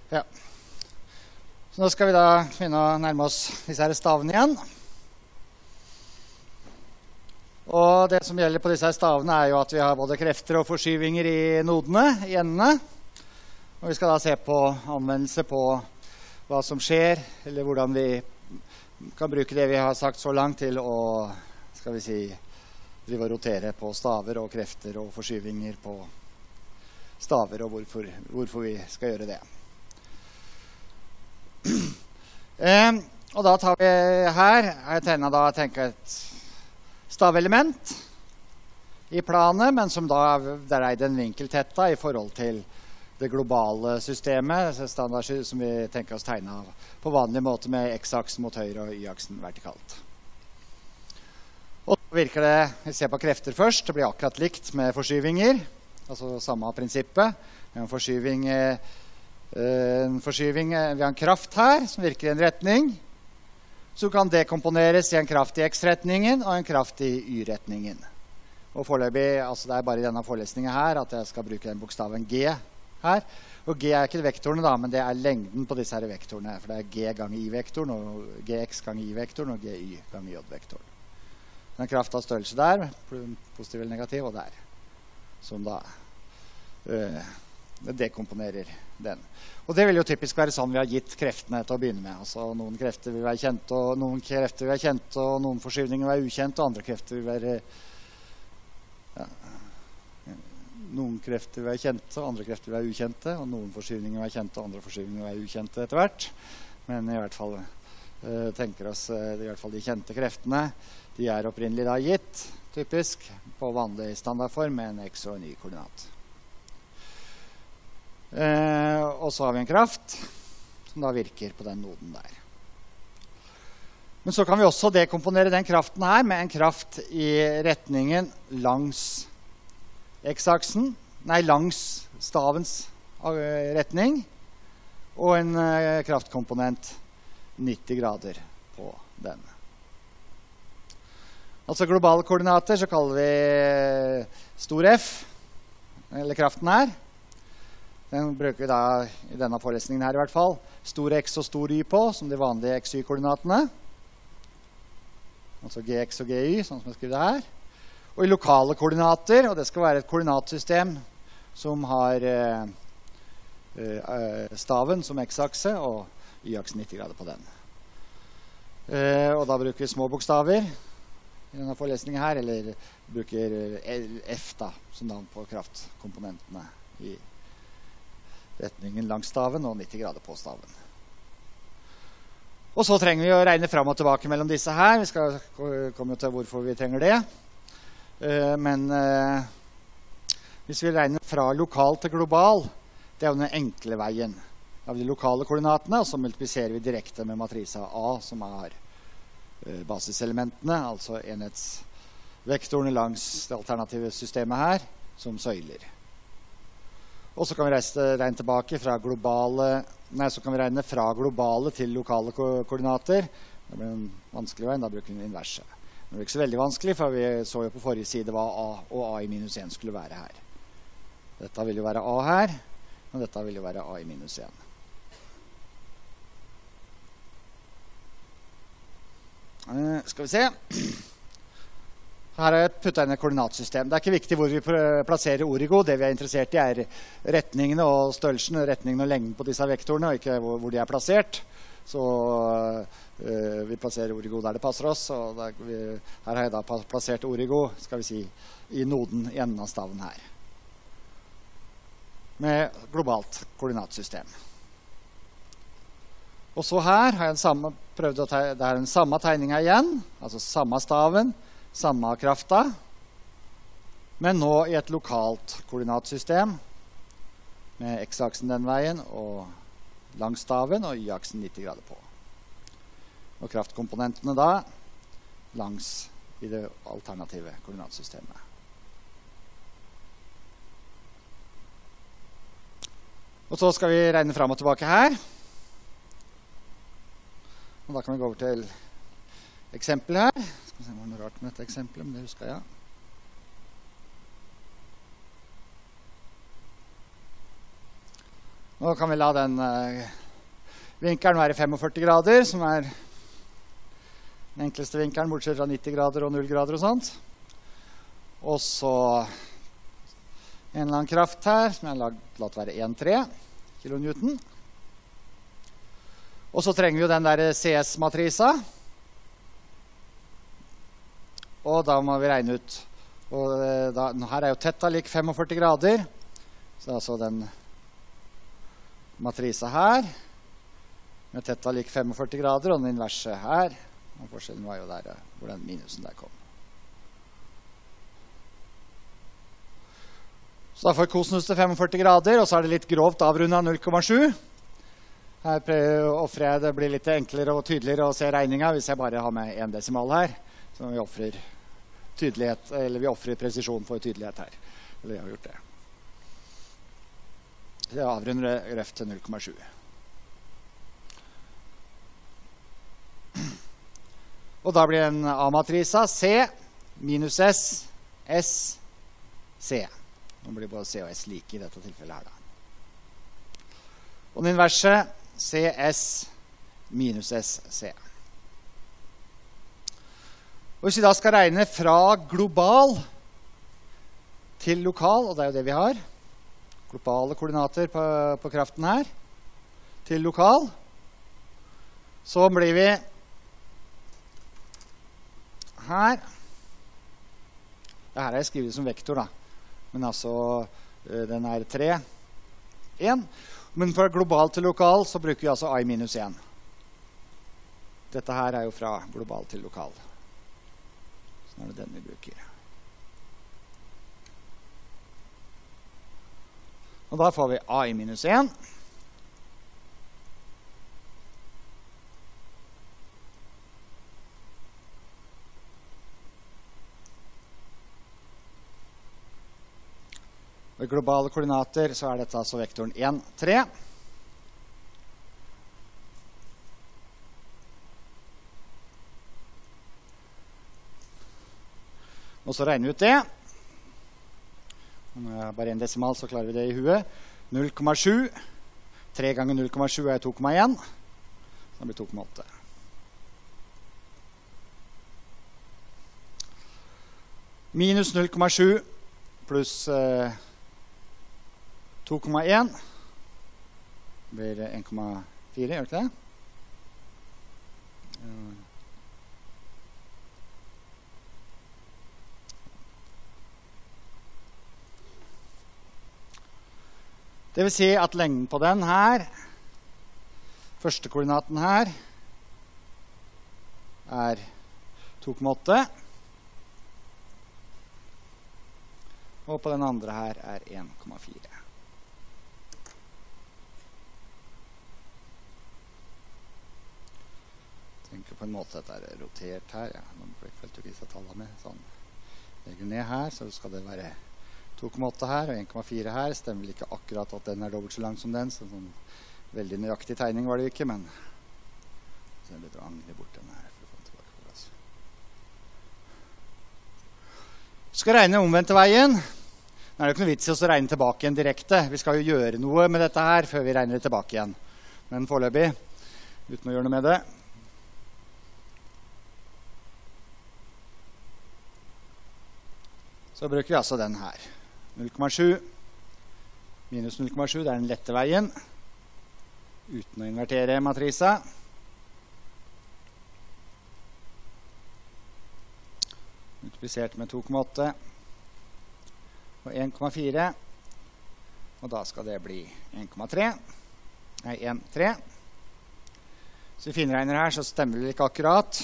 Ja. Så nå skal vi da begynne å nærme oss disse her stavene igjen. Og det som gjelder på disse her stavene er jo at vi har både krefter og forskyvinger i nodene, i endene. Og vi skal da se på anvendelse på hva som skjer, eller hvordan vi kan bruke det vi har sagt så langt til å, skal vi si, drive og rotere på staver og krefter og forskyvinger på staver, og hvorfor vi skal gjøre det. Og da tar vi her, jeg tegnet da, tenker et stavelement i planet, men som da er den vinkeltetta i forhold til det globale systemet, standard som vi tenker oss tegne på vanlig måte med x-aksen mot høyre og y-aksen vertikalt. Og så virker det, vi ser på krefter først, det blir akkurat likt med forskyvinger, altså samme prinsippet. Vi har en forskyving, vi har en kraft her som virker i en retning, så kan det komponeres i en kraft i x-retningen og en kraft i y-retningen. Og foreløpig, altså det er bare i denne forelesningen her at jeg skal bruke den bokstaven G her. Og G er ikke vektorene da, men det er lengden på disse her vektorene, for det er G ganger I-vektoren, og GX ganger I-vektoren, og GY ganger J-vektoren. Den kraft av størrelse der, positiv eller negativ, og der, som da dekomponerer den. Og det vil jo typisk være sånn vi har gitt kreftene til å begynne med. Altså noen krefter vil være kjente, og noen krefter vil være kjente, og noen forskyvninger vil være ukjente, og andre krefter vil være noen krefter vil være kjente, og andre krefter vil være ukjente, og noen forskyvninger vil være kjente, og andre forskyvninger vil være ukjente etter hvert. Men i hvert fall tenker oss i hvert fall de kjente kreftene. De er opprinnelig da gitt, typisk, på vanlig standardform med en x og en y-koordinat. Og så har vi en kraft som da virker på den noden der. Men så kan vi også dekomponere den kraften her med en kraft i retningen langs x-aksen, nei, langs stavens retning, og en kraftkomponent 90 grader på den. Altså globale koordinater så kaller vi stor F, eller kraften her. Den bruker vi da i denne forelesningen her i hvert fall. Stor X og stor Y på, som de vanlige XY-koordinatene. Altså GX og GY, sånn som jeg skriver det her. Og i lokale koordinater, og det skal være et koordinatsystem som har staven som x-akse og y-aksen 90 grader på den. Og da bruker vi små bokstaver i denne forelesningen her, eller bruker F da, som navn på kraftkomponentene i retningen langs staven og 90 grader på staven. Og så trenger vi å regne frem og tilbake mellom disse her. Vi skal komme til hvorfor vi trenger det. Men hvis vi regner fra lokal til global, det er jo den enkle veien. Da har vi de lokale koordinatene, og så multipliserer vi direkte med matrisa A, som er basiselementene, altså enhetsvektorene langs det alternative systemet her, som søyler. Og så kan vi regne tilbake fra globale til lokale koordinater. Det blir en vanskelig vei, da bruker vi den inverse. Det er ikke så veldig vanskelig, for vi så jo på forrige side hva A og A i minus 1 skulle være her. Dette vil jo være A her, og dette vil jo være A i minus 1. Skal vi se. Her har jeg puttet inn et koordinatsystem. Det er ikke viktig hvor vi plasserer origo. Det vi er interessert i er retningene og størrelsen, retningen og lengden på disse vektorene, og ikke hvor de er plassert. Så vi plasserer origo der det passer oss, og her har jeg da plassert origo, skal vi si, i noden i enden av staven her. Med globalt koordinatsystem. Og så her har jeg prøvd det er den samme tegningen igjen, altså samme staven, samme krafta, men nå i et lokalt koordinatsystem med x-aksen den veien og langs staven og y-aksen 90 grader på. Og kraftkomponentene da langs i det alternative koordinatsystemet. Og så skal vi regne frem og tilbake her. Og da kan vi gå over til eksempel her. Skal vi se om det var noe rart med dette eksempelet, men det husker jeg. Nå kan vi la den vinkelen være 45 grader, som er den enkleste vinkelen, bortsett fra 90 grader og 0 grader og sånt. Og så en eller annen kraft her, som jeg har latt være 1,3 kilonewton. Og så trenger vi jo den der CS-matrisa. Og da må vi regne ut. Og her er jo theta lik 45 grader. Så det er altså den matrisa her. Med theta lik 45 grader, og den inverse her. Og forskjellen var jo der hvor den minusen der kom. Så da får kosinus til 45 grader, og så er det litt grovt avrundet 0,7. Her offrer jeg det blir litt enklere og tydeligere å se regningen hvis jeg bare har med en desimal her. Så vi offrer tydelighet, eller vi offrer presisjon for tydelighet her. Eller jeg har gjort det. Så jeg avrunder røft til 0,7. Og da blir en A-matrisa C minus S, S, C. Nå blir både C og S like i dette tilfellet her da. Og den inverse CS minus SC. Og hvis vi da skal regne fra global til lokal, og det er jo det vi har, globale koordinater på kraften her, til lokal, så blir vi her. Her har jeg skrevet som vektor da, men altså den er 3, 1. Men fra global til lokal så bruker vi altså I minus 1. Dette her er jo fra global til lokal. Så nå er det den vi bruker. Og da får vi I minus 1. Og i globale koordinater så er dette altså vektoren 1, 3. Og så regner vi ut det. Når jeg har bare en desimal så klarer vi det i huet. 0,7. 3 ganger 0,7 er 2,1. Så det blir 2,8. Minus 0,7 pluss 2,1 blir 1,4, gjør det ikke det? Det vil si at lengden på den her, første koordinaten her, er 2,8. Og på den andre her er 1,4. Tenker på en måte at det er rotert her. Ja, nå følte vi disse tallene med. Sånn. Legger ned her, så skal det være 2,8 her og 1,4 her. Stemmer vel ikke akkurat at den er dobbelt så lang som den. Så sånn veldig nøyaktig tegning var det ikke, men så er det litt å angre bort den her. For å få den tilbake på plass. Vi skal regne omvendte veien. Nå er det ikke noe vits i å regne tilbake igjen direkte. Vi skal jo gjøre noe med dette her før vi regner det tilbake igjen. Men foreløpig, uten å gjøre noe med det. Så bruker vi altså den her. 0,7 minus 0,7, det er den lette veien. Uten å invertere matrisa. Multiplisert med 2,8 og 1,4. Og da skal det bli 1,3. Nei, 1,3. Så vi finregner her, så stemmer det ikke akkurat.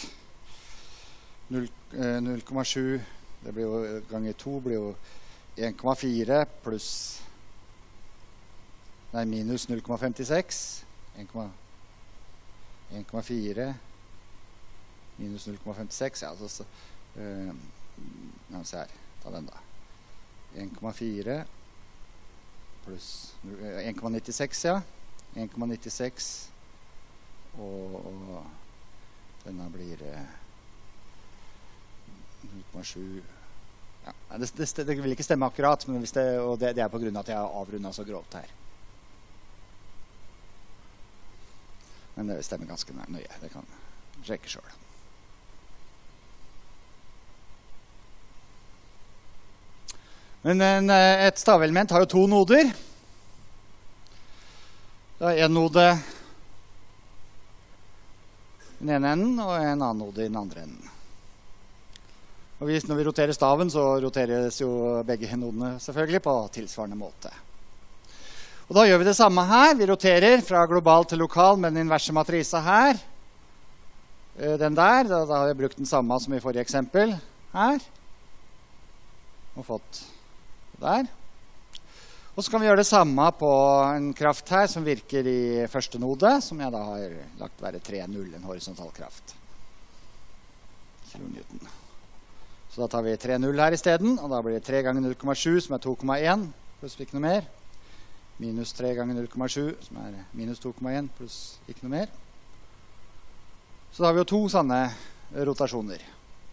0,7, det blir jo ganger 2, blir jo 1,4 pluss, nei, minus 0,56. 1,4 minus 0,56, ja, så se her, ta den da. 1,4 pluss 1,96, ja. 1,96 og denne blir 0,7. Ja, det vil ikke stemme akkurat, men og det er på grunn av at jeg har avrundet så grovt her. Men det stemmer ganske nøye. Det kan sjekke selv. Men et stavelement har jo 2 noder. Det er en node i den ene enden, og en annen node i den andre enden. Og når vi roterer staven, så roteres jo begge nodene selvfølgelig på tilsvarende måte. Og da gjør vi det samme her. Vi roterer fra global til lokal med den inverse matrisa her. Den der, da har jeg brukt den samme som i forrige eksempel her. Og fått det der. Og så kan vi gjøre det samme på en kraft her som virker i første node, som jeg da har lagt være 3,0, en horisontal kraft. Kilonewton. Så da tar vi 3,0 her i stedet, og da blir det 3 ganger 0,7, som er 2,1, pluss ikke noe mer. Minus 3 ganger 0,7, som er minus 2,1, pluss ikke noe mer. Så da har vi jo 2 sånne rotasjoner.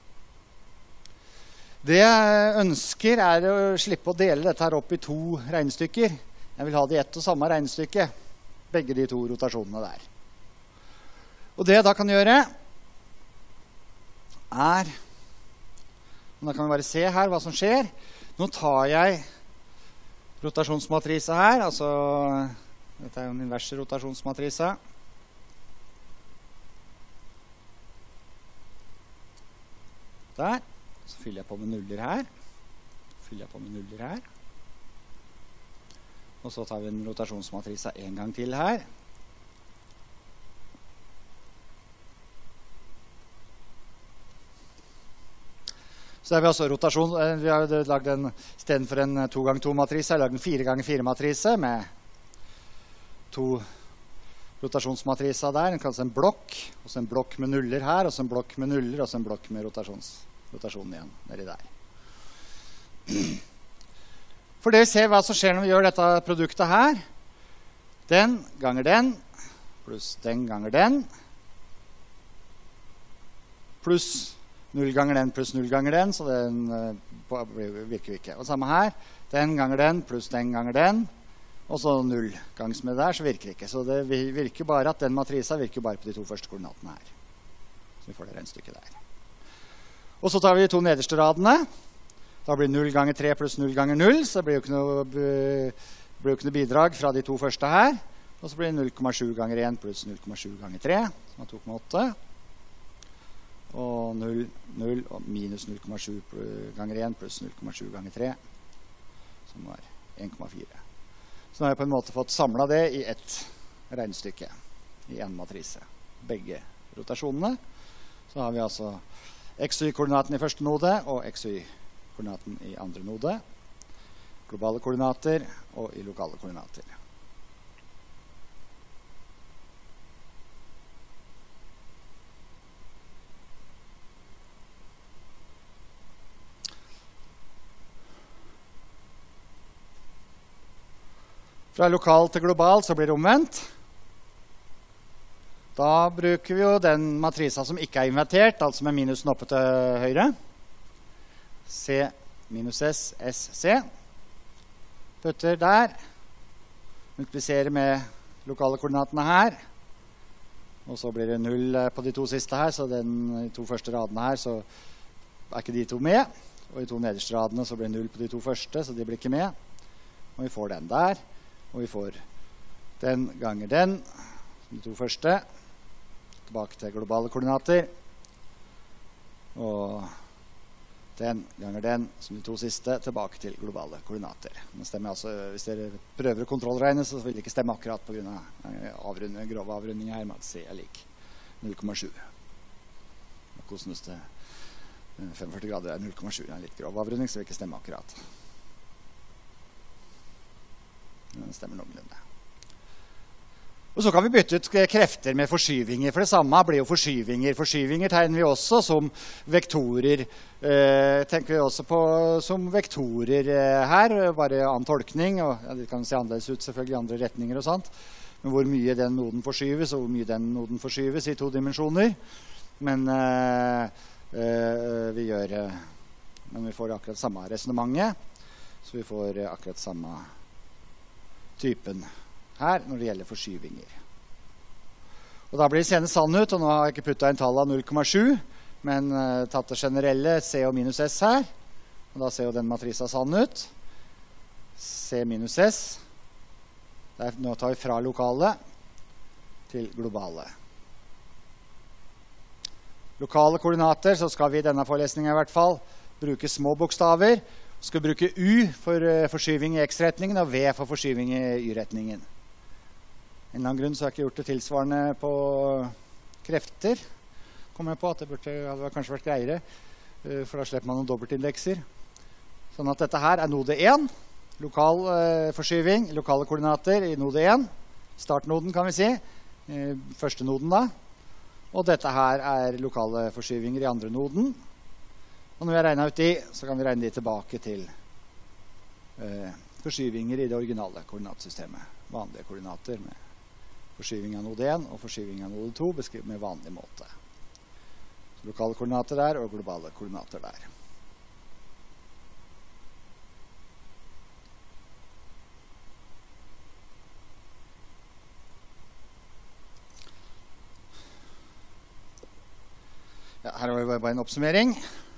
Det jeg ønsker er å slippe å dele dette her opp i 2 regnestykker. Jeg vil ha det i ett og samme regnestykke, begge de 2 rotasjonene der. Og det jeg da kan gjøre er, da kan vi bare se her hva som skjer. Nå tar jeg rotasjonsmatrisa her, altså dette er jo en inverse rotasjonsmatrisa. Der. Så fyller jeg på med nuller her. Og så tar vi en rotasjonsmatrisa en gang til her. Så er vi altså rotasjon. Vi har laget en, i stedet for en 2x2-matrise, har vi laget en 4x4-matrise med 2 rotasjonsmatriser der. Den kalles en blokk, og så en blokk med nuller her, og så en blokk med nuller, og så en blokk med rotasjonen igjen, nedi der. For det vi ser hva som skjer når vi gjør dette produktet her. Den ganger den, pluss den ganger den, pluss 0 ganger den pluss 0 ganger den, så den virker jo ikke. Og samme her, den ganger den pluss den ganger den, og så 0 gangs med det der, så virker det ikke. Så det virker bare at den matrisa virker bare på de 2 første koordinatene her. Så vi får det regnestykket der. Og så tar vi de 2 nederste radene. Da blir 0 ganger 3 pluss 0 ganger 0, så det blir jo ikke noe bidrag fra de 2 første her. Og så blir det 0,7 ganger 1 pluss 0,7 ganger 3, som er 2,8. Og 0, 0 og minus 0,7 ganger 1 pluss 0,7 ganger 3, som var 1,4. Så nå har jeg på en måte fått samlet det i ett regnestykke, i en matrise. Begge rotasjonene. Så har vi altså XY-koordinaten i første node og XY-koordinaten i andre node. Globale koordinater og i lokale koordinater. Fra lokal til global så blir det omvendt. Da bruker vi jo den matrisa som ikke er invertert, altså med minusen oppe til høyre. C minus S, S, C. Putter der. Multipliserer med lokale koordinatene her. Og så blir det 0 på de 2 siste her, så de 2 første radene her, så er ikke de 2 med. Og i 2 nederste radene så blir det 0 på de 2 første, så de blir ikke med. Og vi får den der. Og vi får den ganger den, de 2 første, tilbake til globale koordinater. Og den ganger den, som de 2 siste, tilbake til globale koordinater. Det stemmer altså, hvis dere prøver å kontrollregne, så vil det ikke stemme akkurat på grunn av grove avrundinger her, med at C er lik 0,7. Kosinus til 45 grader er 0,7. Det er litt grov avrunding, så vil det ikke stemme akkurat. Den stemmer noenlunde. Og så kan vi bytte ut krefter med forskyvinger, for det samme blir jo forskyvinger. Forskyvinger tegner vi også som vektorer, tenker vi også på som vektorer her, bare annen tolkning, og ja, det kan se annerledes ut selvfølgelig i andre retninger og sånt, men hvor mye den noden forskyves, og hvor mye den noden forskyves i 2 dimensjoner. Men vi får akkurat samme resonemanget, så vi får akkurat samme typen her når det gjelder forskyvinger. Og da blir det seende sann ut, og nå har jeg ikke puttet en tall av 0,7, men tatt det generelle C og minus S her. Og da ser jo den matrisa sann ut. C minus S. Nå tar vi fra lokale til globale. Lokale koordinater, så skal vi i denne forelesningen i hvert fall bruke små bokstaver. Vi skal bruke U for forskyving i X-retningen og V for forskyving i Y-retningen. En eller annen grunn så har jeg ikke gjort det tilsvarende på krefter. Kommer jeg på at det hadde kanskje vært greiere, for da slipper man noen dobbeltindekser. Sånn at dette her er node 1. Lokal forskyving, lokale koordinater i node 1. Startnoden kan vi si. Første noden da. Og dette her er lokale forskyvinger i andre noden. Og når vi har regnet ut de, så kan vi regne de tilbake til forskyvinger i det originale koordinatsystemet. Vanlige koordinater med forskyving av node 1 og forskyving av node 2 beskrivet med vanlig måte. Så lokale koordinater der og globale koordinater der. Ja, her har vi bare en oppsummering.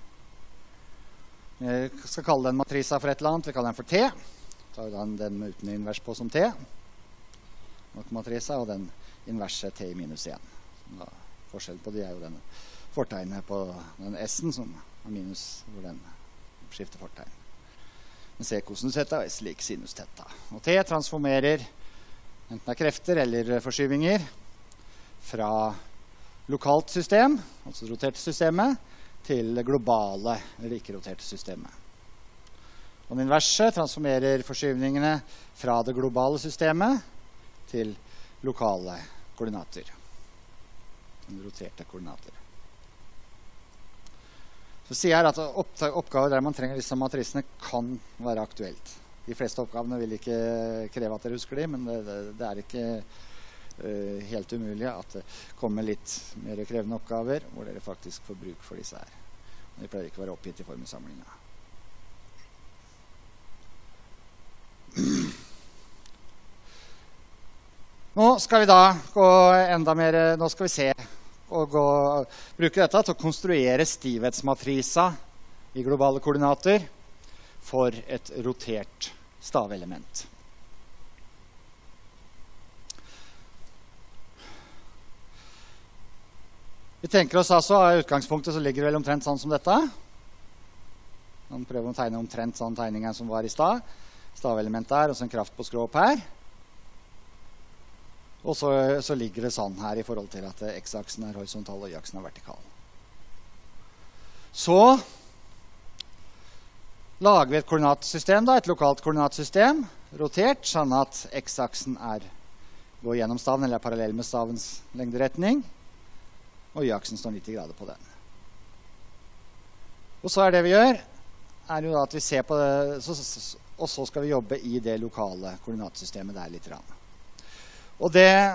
Jeg skal kalle den matrisa for et eller annet. Vi kaller den for T. Så har vi den uten invers på som T. Matrisa, og den inverse T i minus 1. Forskjellen på de er jo den fortegnet på den S-en som er minus, hvor den skifter fortegn. Men C-kosinus theta og S lik sinus theta. Og T transformerer enten det er krefter eller forskyvinger fra lokalt system, altså det roterte systemet, til det globale eller ikke-roterte systemet. Og den inverse transformerer forskyvningene fra det globale systemet til lokale koordinater. Roterte koordinater. Så sier jeg at oppgaver der man trenger disse matrisene kan være aktuelt. De fleste oppgavene vil ikke kreve at dere husker de, men det er ikke helt umulig at det kommer litt mer krevende oppgaver hvor dere faktisk får bruk for disse her. De pleier ikke å være oppgitt i formelsamlingen. Nå skal vi da gå enda mer, nå skal vi se og bruke dette til å konstruere stivhetsmatrisa i globale koordinater for et rotert stavelement. Vi tenker oss altså, i utgangspunktet så ligger det vel omtrent sånn som dette. Man prøver å tegne omtrent sånn tegningen som var i stad. Stavelement der, og så en kraft på skrå opp her. Og så ligger det sånn her i forhold til at x-aksen er horisontal og y-aksen er vertikal. Så lager vi et koordinatsystem da, et lokalt koordinatsystem, rotert, sånn at x-aksen går gjennom staven, eller er parallell med stavens lengderetning. Og y-aksen står 90 grader på den. Og så det vi gjør, er jo da at vi ser på det, og så skal vi jobbe i det lokale koordinatsystemet der litt. Og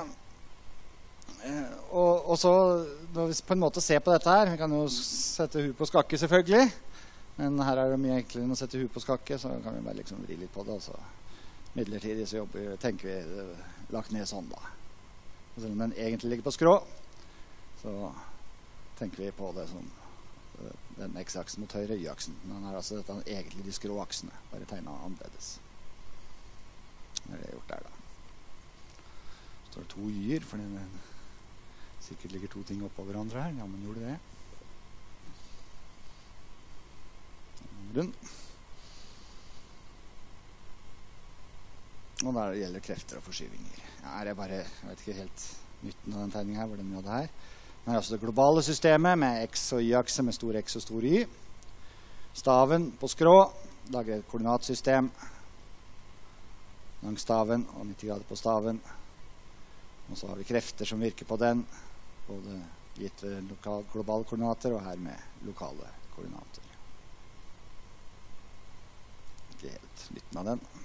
så, når vi på en måte ser på dette her, vi kan jo sette hu på skakke selvfølgelig, men her det mye enklere enn å sette hu på skakke, så kan vi bare liksom vri litt på det, og så midlertidig så tenker vi lagt ned sånn da. Og selv om den egentlig ligger på skrå, så tenker vi på det som den x-aksen mot høyre, y-aksen. Men den altså dette egentlig de skrå aksene, bare tegnet annerledes. Det det gjort der da. Så står det 2 y-er, for det sikkert ligger 2 ting oppå hverandre her. Ja, men gjorde det. Rund. Og der gjelder krefter og forskyvinger. Ja, jeg vet ikke helt nytten av den tegningen her, hvor den gjør det her. Her er altså det globale systemet med x og y-akse med stor x og stor y. Staven på skrå, lager et koordinatsystem. Langs staven og 90 grader på staven. Og så har vi krefter som virker på den. Både gitt globale koordinater og her med lokale koordinater. Ikke helt nytten av den.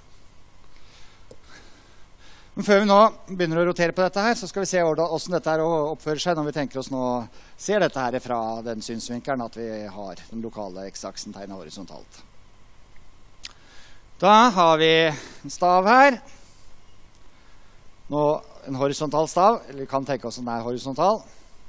Men før vi nå begynner å rotere på dette her, så skal vi se hvordan dette her oppfører seg når vi tenker oss nå, ser dette her fra den synsvinkelen at vi har den lokale x-aksen tegnet horisontalt. Da har vi en stav her. Nå en horisontal stav, eller vi kan tenke oss den er horisontal,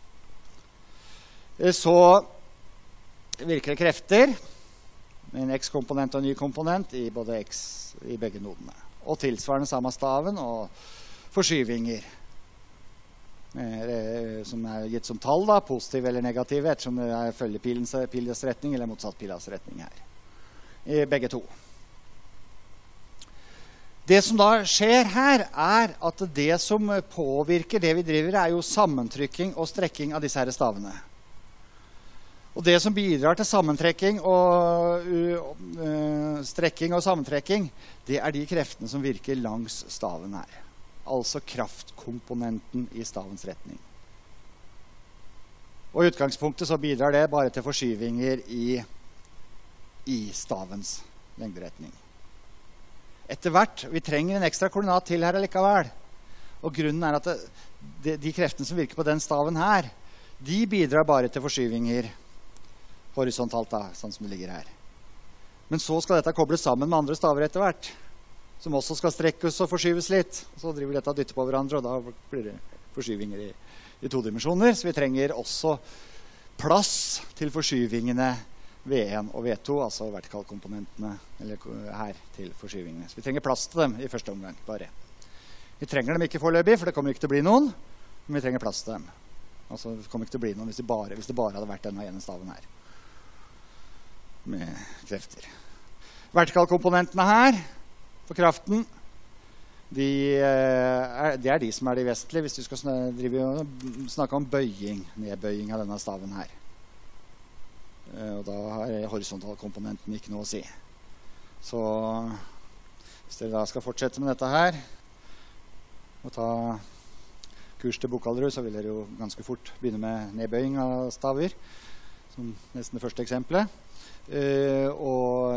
så virker det krefter med en x-komponent og en y-komponent i begge nodene. Og tilsvarende samme staven og forskyvinger som er gitt som tall, da, positive eller negative, ettersom det følger pilens retning eller motsatt pilas retning her. I begge to. Det som da skjer her, er at det som påvirker det vi driver, er jo sammentrykking og strekking av disse her stavene. Og det som bidrar til sammentrekking og strekking og sammentrekking, det er de kreftene som virker langs staven her. Altså kraftkomponenten i stavens retning. Og i utgangspunktet så bidrar det bare til forskyvinger i stavens lengderetning. Etter hvert, vi trenger en ekstra koordinat til her allikevel. Og grunnen er at de kreftene som virker på den staven her, de bidrar bare til forskyvinger horisontalt da, sånn som det ligger her. Men så skal dette kobles sammen med andre staver etter hvert, som også skal strekkes og forskyves litt. Så driver dette og dytter på hverandre, og da blir det forskyvinger i to dimensjoner. Så vi trenger også plass til forskyvingene V1 og V2, altså vertikalkomponentene, eller her til forskyvingene. Så vi trenger plass til dem i første omgang, bare. Vi trenger dem ikke foreløpig, for det kommer ikke til å bli noen, men vi trenger plass til dem. Altså, det kommer ikke til å bli noen hvis det bare hadde vært denne ene staven her. Med krefter. Vertikalkomponentene her, for kraften, det er de som er de vesentlige hvis du skal snakke om bøying, nedbøying av denne staven her. Og da har horisontalkomponenten ikke noe å si. Så hvis dere da skal fortsette med dette her, og ta kurs til Bokhalderud, så vil dere jo ganske fort begynne med nedbøying av staver, som nesten det første eksempelet. Og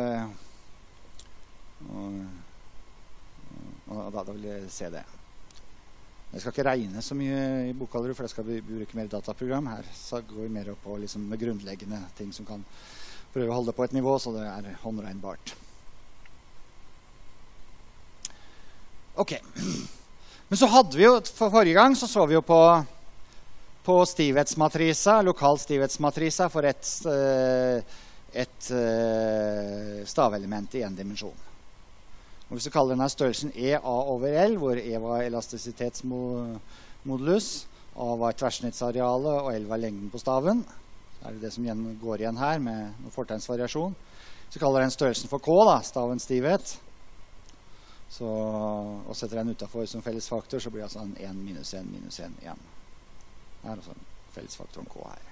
da vil jeg se det. Jeg skal ikke regne så mye i Bokhalderud, for det skal vi bruke mer dataprogram. Her så går vi mer opp på liksom med grunnleggende ting som kan prøve å holde det på et nivå, så det er håndregnbart. Ok. Men så hadde vi jo, for forrige gang så vi jo på stivhetsmatrisa, lokal stivhetsmatrisa for et stavelement i en dimensjon. Og hvis vi kaller denne størrelsen EA over L, hvor E var elastisitetsmodulus, A var tverrsnittsarealet og L var lengden på staven, så er det det som går igjen her med noen fortegnsvariasjon. Så kaller den størrelsen for K, da, stavens stivhet. Så, og setter den utenfor som felles faktor, så blir det altså en 1 minus 1 minus 1 igjen. Her er altså fellesfaktoren K her.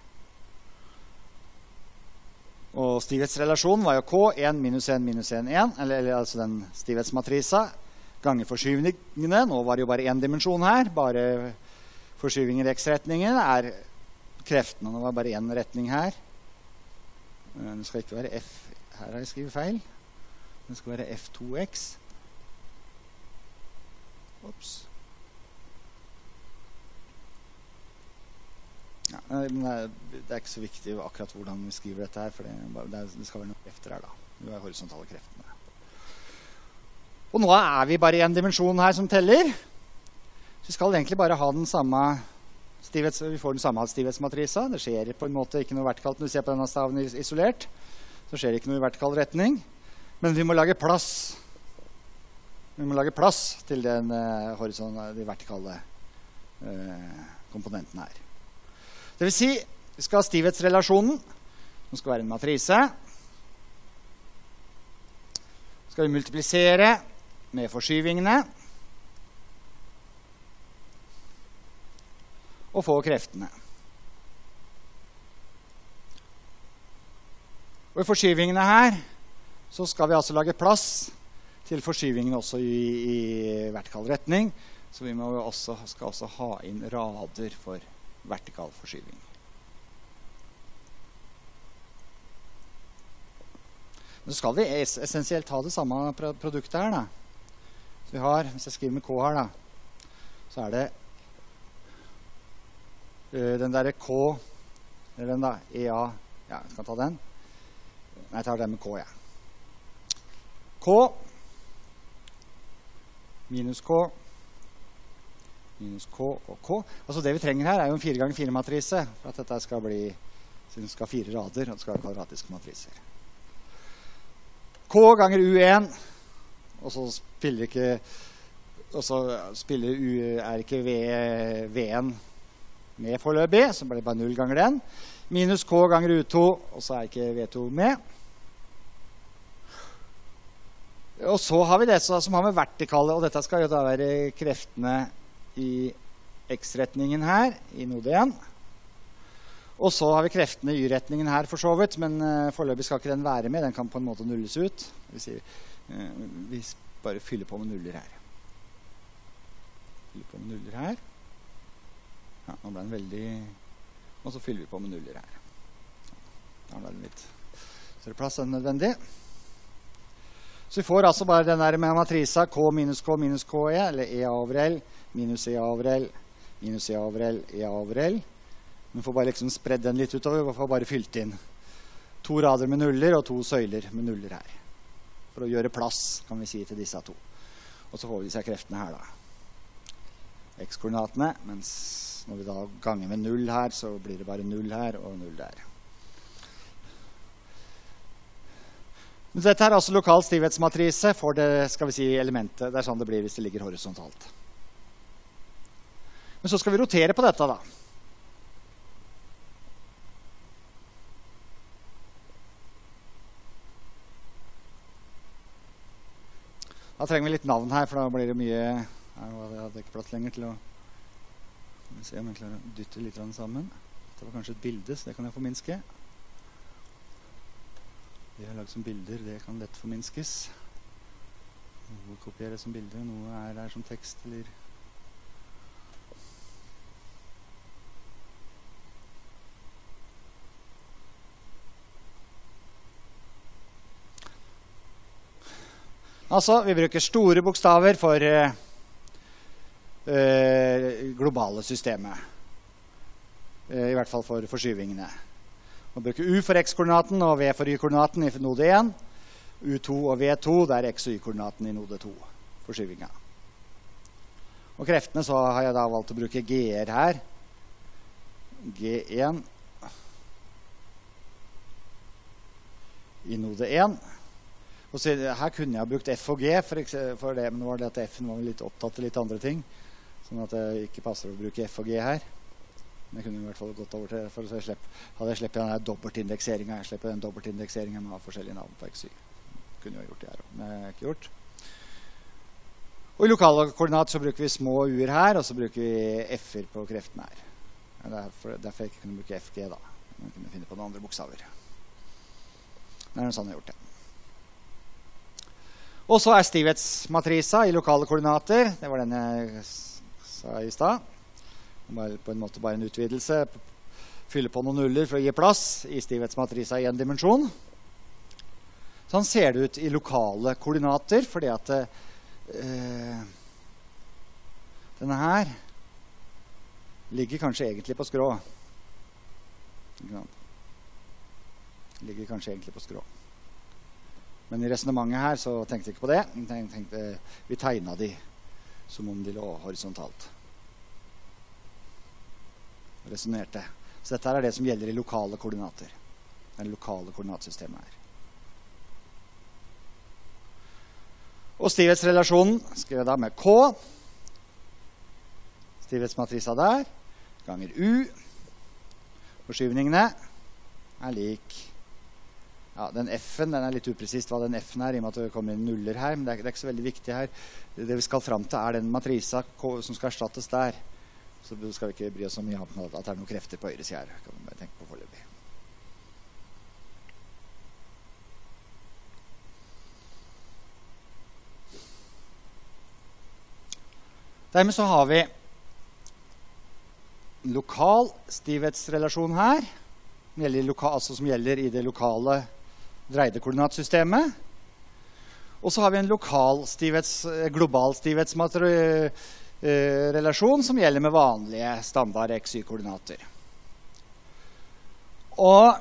Og stivhetsrelasjonen var jo K, 1 minus 1 minus 1, 1, eller altså den stivhetsmatrisa, ganger forskyvningene. Nå var det jo bare en dimensjon her, bare forskyvinger i x-retningen er kreftene. Nå var det bare en retning her. Det skal ikke være F, her har jeg skrevet feil. Det skal være F2x. Ops. Ja, det er ikke så viktig akkurat hvordan vi skriver dette her, for det skal være noen krefter her da. Det er horisontale kreftene. Og nå er vi bare i en dimensjon her som teller. Så vi skal egentlig bare ha den samme vi får den samme stivhetsmatrisa. Det skjer på en måte ikke noe vertikalt når vi ser på denne staven isolert. Så skjer det ikke noe i vertikal retning. Men vi må lage plass. Vi må lage plass til den de vertikale komponenten her. Det vil si, vi skal ha stivhetsrelasjonen, som skal være en matrise. Skal vi multiplisere med forskyvingene. Og få kreftene. Og i forskyvingene her, så skal vi altså lage plass til forskyvingene også i vertikal retning. Så vi skal også ha inn rader for vertikal forskyving. Nå skal vi essensielt ha det samme produktet her da. Så vi har, hvis jeg skriver med K her da, så er det den der K, eller den da, EA, ja, jeg kan ta den. Nei, jeg tar den med K, ja. K minus K minus K og K. Altså det vi trenger her jo en 4x4-matrise, for at dette skal bli, siden det skal ha 4 rader, og det skal ha kvadratiske matriser. K ganger U1, og så spiller ikke V1 med foreløpig, så blir det bare 0 ganger den. Minus K ganger U2, og så ikke V2 med. Og så har vi det som har med vertikale, og dette skal jo da være kreftene i X-retningen her, i node 1. Og så har vi kreftene i Y-retningen her for så vidt, men foreløpig skal ikke den være med, den kan på en måte nulles ut. Vi bare fyller på med nuller her. Fyller på med nuller her. Ja, nå ble den veldig... Og så fyller vi på med nuller her. Da ble den litt større plass enn nødvendig. Så vi får altså bare den der med matrisa K minus K minus KE, eller E over L, minus E over L, minus E over L, E over L. Vi får bare liksom spredd den litt utover, og får bare fylt inn 2 rader med nuller og 2 søyler med nuller her. For å gjøre plass, kan vi si, til disse 2. Og så får vi disse kreftene her da. X-koordinatene, mens når vi da ganger med 0 her, så blir det bare 0 her og 0 der. Men dette altså lokal stivhetsmatrise for det, skal vi si, elementet. Det sånn det blir hvis det ligger horisontalt. Men så skal vi rotere på dette da. Da trenger vi litt navn her, for da blir det mye... Jeg hadde ikke plass lenger til å... Skal vi se om jeg klarer å dytte litt sammen. Det var kanskje et bilde, så det kan jeg forminske. Det jeg har laget som bilder, det kan lett forminskes. Noe kopierer som bilde, noe der som tekst, eller... Altså, vi bruker store bokstaver for globale systemet. I hvert fall for forskyvingene. Vi bruker U for X-koordinaten og V for Y-koordinaten i node 1. U2 og V2, det X- og Y-koordinaten i node 2, forskyvinga. Og kreftene så har jeg da valgt å bruke G-er her. G1 i node 1. Og så her kunne jeg ha brukt F og G for det, men nå var det at F-en var litt opptatt til litt andre ting, sånn at det ikke passer å bruke F og G her. Men jeg kunne i hvert fall gått over til, for så hadde jeg sleppet den dobbeltindekseringen. Jeg slipper den dobbeltindekseringen med forskjellige navn på XY. Kunne jeg ha gjort det her også, men det har jeg ikke gjort. Og i lokale koordinat så bruker vi små U-er her, og så bruker vi F-er på kreftene her. Derfor jeg ikke kunne bruke FG da. Man kunne finne på noen andre bokstaver. Det noe sånn jeg har gjort det. Og så stivhetsmatrisa i lokale koordinater. Det var den jeg sa i sted. På en måte bare en utvidelse. Fylle på noen nuller for å gi plass i stivhetsmatrisa i en dimensjon. Sånn ser det ut i lokale koordinater, fordi at denne her ligger kanskje egentlig på skrå. Ligger kanskje egentlig på skrå. Men i resonemanget her så tenkte jeg ikke på det. Vi tegnet de som om de lå horisontalt. Resonerte. Så dette er det som gjelder i lokale koordinater. Det er det lokale koordinatsystemet her. Og stivhetsrelasjonen skriver jeg da med K. Stivhetsmatrisa der. Ganger U. Forskyvningene er lik... Ja, den F-en, den litt upresist hva den F-en i og med at det kommer inn nuller her, men det er ikke så veldig viktig her. Det vi skal frem til den matrisa som skal erstattes der. Så skal vi ikke bry oss så mye om at det er noen krefter på høyre siden her. Kan vi bare tenke på foreløpig. Dermed så har vi en lokal stivhetsrelasjon her, som gjelder i det lokale dreide koordinatsystemet. Og så har vi en global stivhetsrelasjon som gjelder med vanlige standard XY-koordinater. Og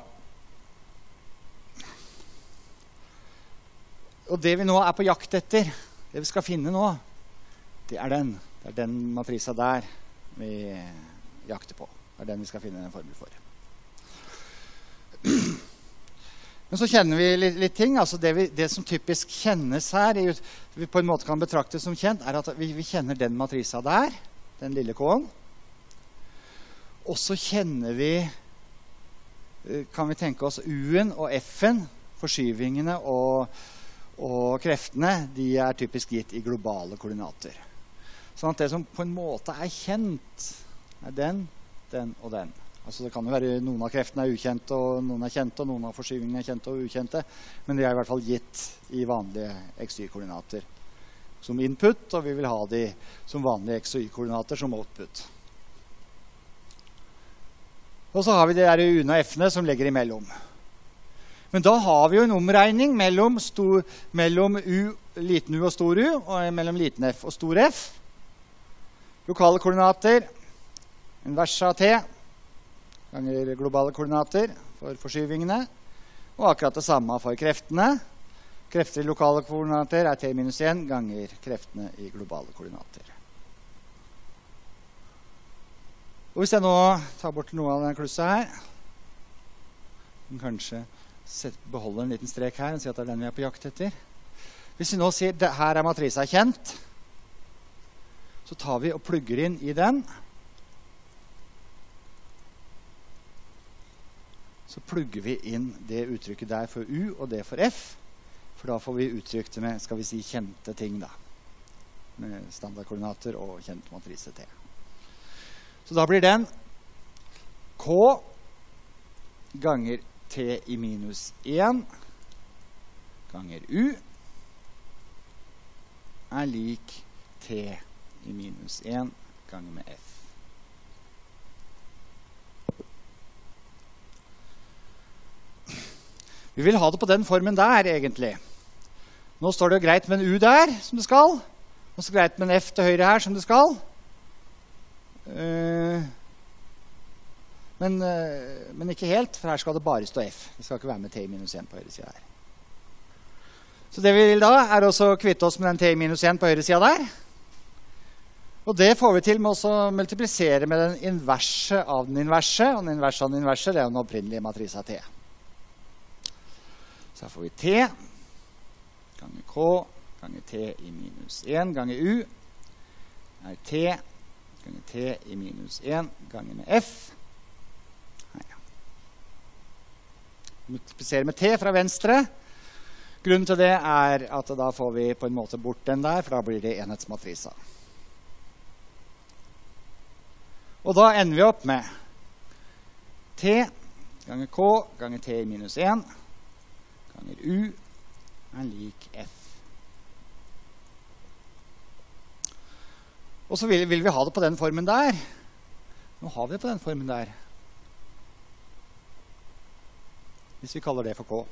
det vi nå er på jakt etter, det vi skal finne nå, det er den. Det er den matrisa der vi jakter på. Det er den vi skal finne en formel for. Men så kjenner vi litt ting. Altså det som typisk kjennes her, vi på en måte kan betrakte som kjent, er at vi kjenner den matrisa der, den lille K-en. Og så kjenner vi, kan vi tenke oss U-en og F-en, forskyvingene og kreftene, de er typisk gitt i globale koordinater. Sånn at det som på en måte er kjent, er den og den. Altså det kan jo være noen av kreftene er ukjente, og noen er kjente, og noen av forskyvingene er kjente og ukjente, men de er i hvert fall gitt i vanlige x-y-koordinater som input, og vi vil ha de som vanlige x-y-koordinater som output. Og så har vi de der U-ene og F-ene som ligger imellom. Men da har vi jo en omregning mellom liten u og stor u, og mellom liten f og stor f. Lokale koordinater, inverse av t, ganger globale koordinater for forskyvingene, og akkurat det samme for kreftene. Krefter i lokale koordinater er t minus 1 ganger kreftene i globale koordinater. Og hvis jeg nå tar bort noe av denne klusset her, kanskje beholder en liten strek her og sier at det er den vi er på jakt etter. Hvis vi nå sier at her er matrisa kjent, så tar vi og plugger inn i den. Så plugger vi inn det uttrykket der for U og det for F, for da får vi uttrykt det med, skal vi si, kjente ting da. Med standardkoordinater og kjent matrise T. Så da blir den K ganger T i minus 1 ganger U er lik T i minus 1 ganger med F. Vi vil ha det på den formen der, egentlig. Nå står det jo greit med en U der, som det skal. Og så greit med en F til høyre her, som det skal. Men ikke helt, for her skal det bare stå F. Det skal ikke være med T i minus 1 på høyre siden her. Så det vi vil da, er også å kvitte oss med den T i minus 1 på høyre siden der. Og det får vi til med å multiplisere med den inverse av den inverse. Og den inverse av den inverse, det er jo den opprinnelige matrisa T. Så her får vi T ganger K ganger T i minus 1 ganger U er T ganger T i minus 1 ganger med F. Multiplisere med T fra venstre. Grunnen til det er at da får vi på en måte bort den der, for da blir det enhetsmatrisa. Og da ender vi opp med T ganger K ganger T i minus 1 ganger U er lik F. Og så vil vi ha det på den formen der. Nå har vi det på den formen der. Hvis vi kaller det for K.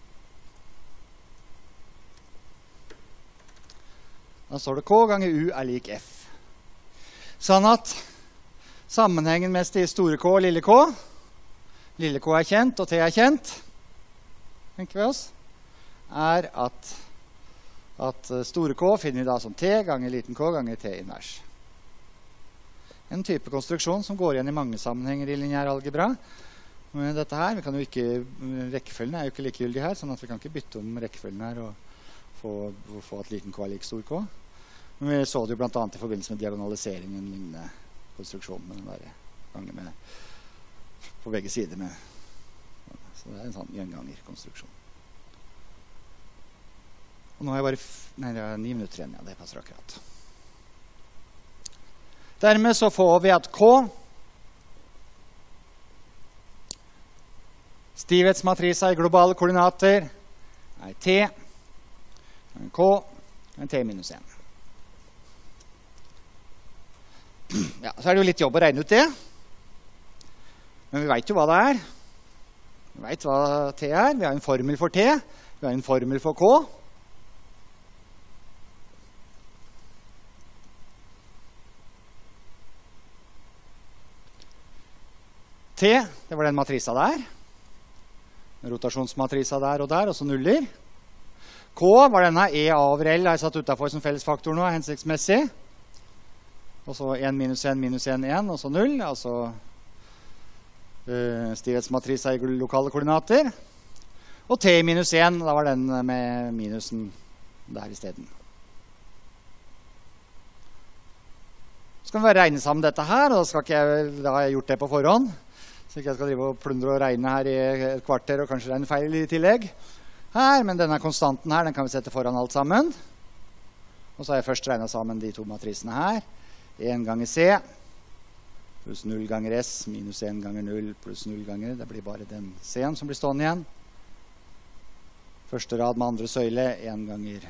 Da står det K ganger U er lik F. Sånn at sammenhengen med store K og lille K er kjent og T er kjent, tenker vi oss, er at store K finner vi da som T ganger liten K ganger T invers. En type konstruksjon som går igjen i mange sammenhenger i lineær algebra. Men dette her, rekkefølgen er jo ikke likegyldig her, sånn at vi kan ikke bytte om rekkefølgen her og få at liten K er lik stor K. Men vi så det jo blant annet i forbindelse med diagonalisering, en lignende konstruksjon med den der gangen med på begge sider med. Så det er en sånn gjengangerkonstruksjon. Og nå har jeg bare det er 9 minutter igjen, ja, det passer akkurat. Dermed så får vi at K, stivhetsmatrisa i globale koordinater, er T, K, T minus 1. Ja, så er det jo litt jobb å regne ut det. Men vi vet jo hva det er. Vi vet hva T er. Vi har en formel for T. Vi har en formel for K. T, det var den matrisa der. Rotasjonsmatrisa der, og så nuller. K var denne E A over L, jeg satt utenfor som fellesfaktor nå, hensiktsmessig. Og så 1 minus 1 minus 1, 1, og så 0. Altså stivhetsmatrisa i lokale koordinater. Og t minus 1, da var den med minusen der i stedet. Så kan vi regne sammen dette her, og da har jeg gjort det på forhånd. Så ikke jeg skal drive og plundre og regne her i et kvarter og kanskje regne feil i tillegg. Her, men denne konstanten her, den kan vi sette foran alt sammen. Og så har jeg først regnet sammen de to matrisene her. 1 ganger C pluss 0 ganger S minus 1 ganger 0 pluss 0 ganger. Det blir bare den C-en som blir stående igjen. Første rad med andre søyle, 1 ganger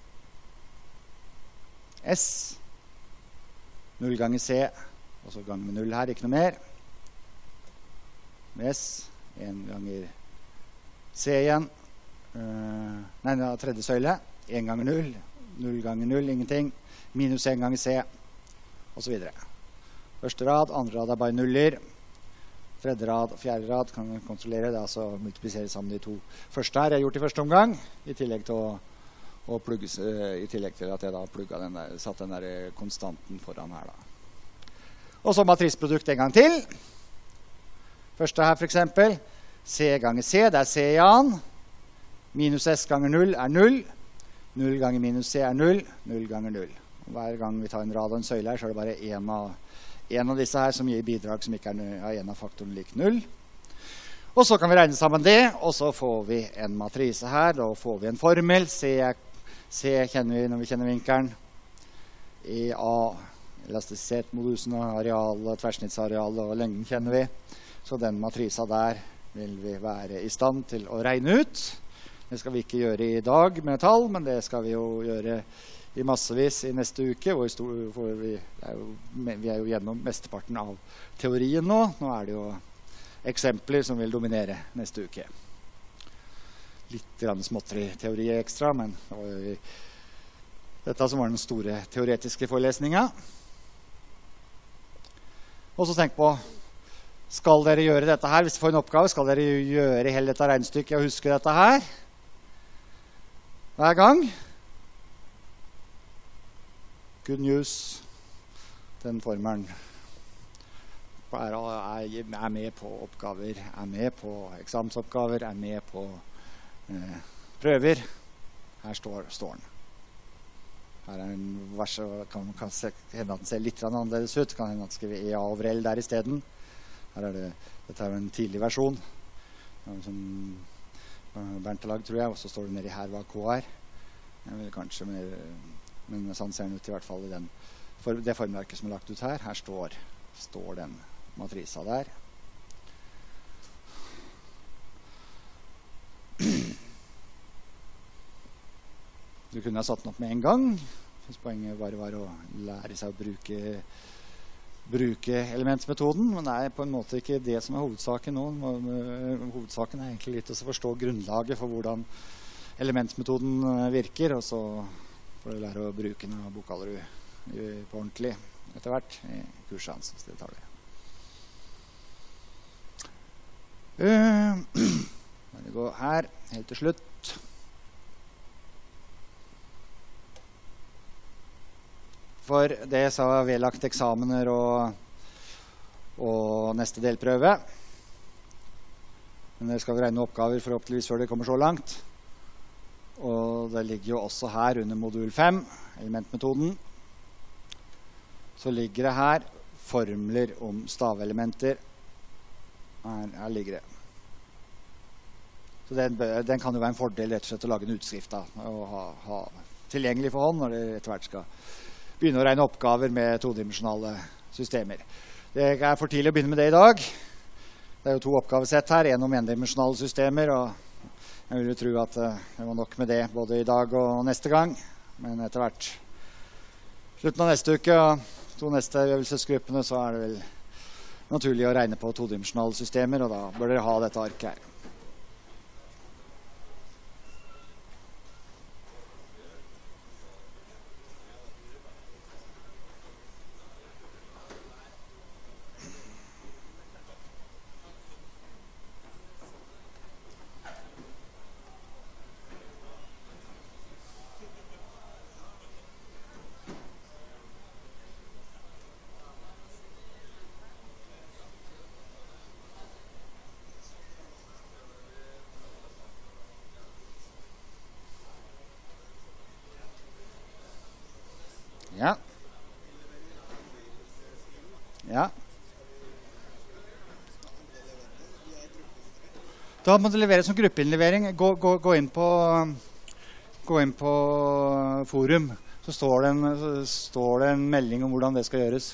S. 0 ganger C, og så gang med 0 her, ikke noe mer. Med S, 1 ganger C igjen. Nei, det er tredje søyle. 1 ganger 0. 0 ganger 0, ingenting. Minus 1 ganger C, og så videre. Første rad, andre rad er bare nuller. Tredje rad, fjerde rad kan vi kontrollere. Det er altså å multiplisere sammen de to første her jeg har gjort i første omgang, i tillegg til at jeg da satt den der konstanten foran her da. Og så matrisprodukt en gang til. Første her for eksempel. C ganger C, det er C i annen. Minus S ganger 0 er 0. 0 ganger minus C er 0. 0 ganger 0. Og hver gang vi tar en rad og en søyle her, så er det bare en av disse her som gir bidrag som ikke er en av faktorene lik 0. Og så kan vi regne sammen det, og så får vi en matrise her. Da får vi en formel. C kjenner vi når vi kjenner vinkelen. EA, elastisitet, modusen, arealet, tverrsnittsarealet og lengden kjenner vi. Så den matrisa der vil vi være i stand til å regne ut. Det skal vi ikke gjøre i dag med tall, men det skal vi jo gjøre i massevis i neste uke. Vi er jo gjennom mesteparten av teorien nå. Nå er det jo eksempler som vil dominere neste uke. Litt småtteri teori ekstra, men det var jo dette som var den store teoretiske forelesningen. Og så tenk på, skal dere gjøre dette her? Hvis dere får en oppgave, skal dere gjøre hele dette regnestykket og huske dette her? Hver gang. Good news. Den formelen er med på oppgaver, er med på eksamensoppgaver, er med på prøver. Her står den. Her er en vers, kan hende at den ser litt annerledes ut. Kan hende at den skriver EA over L der i stedet. Her er dette er en tidlig versjon. Som Bernt har laget, tror jeg. Og så står det nedi her hva K er. Jeg vil kanskje mer, men sånn ser den ut i hvert fall i det formverket som er lagt ut her. Her står den matrisa der. Du kunne ha satt den opp med en gang. Hvis poenget bare var å lære seg å bruke elementsmetoden, men det er på en måte ikke det som er hovedsaken nå. Hovedsaken er egentlig litt å forstå grunnlaget for hvordan elementsmetoden virker, og så får du lære å bruke den av Bokhalerud på ordentlig etter hvert i kurset hans, hvis dere tar det. Bare gå her, helt til slutt. For det så har vi lagt eksamener og neste delprøve. Men dere skal regne oppgaver forhåpentligvis før det kommer så langt. Og det ligger jo også her under modul 5, elementmetoden. Så ligger det her formler om stavelementer. Her ligger det. Så den kan jo være en fordel rett og slett å lage en utskrift da, og ha tilgjengelig for hånd når det etter hvert skal begynne å regne oppgaver med todimensjonale systemer. Det er for tidlig å begynne med det i dag. Det er jo 2 oppgavesett her, en om endimensjonale systemer, og jeg vil jo tro at det var nok med det både i dag og neste gang. Men etter hvert, slutten av neste uke og 2 neste øvelsesgruppene, så er det vel naturlig å regne på todimensjonale systemer, og da bør dere ha dette arket her. Ja. Ja. Da må det leveres som gruppeinnlevering. Gå inn på forum, så står det en melding om hvordan det skal gjøres.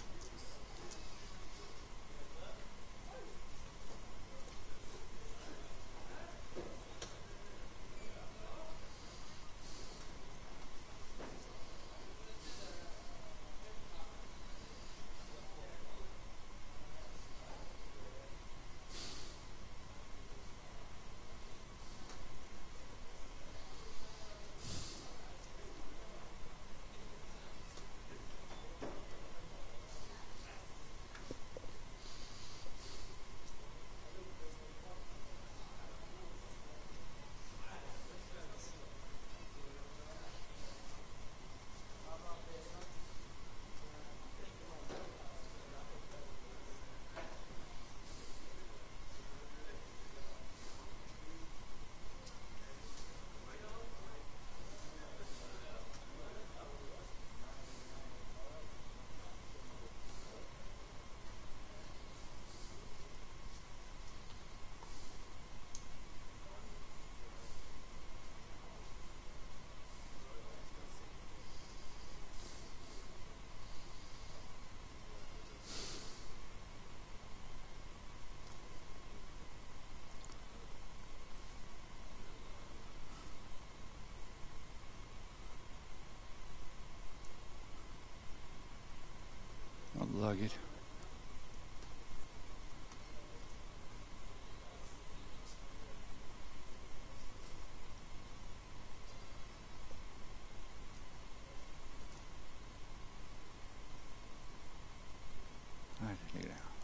Alle dager. Her ligger det.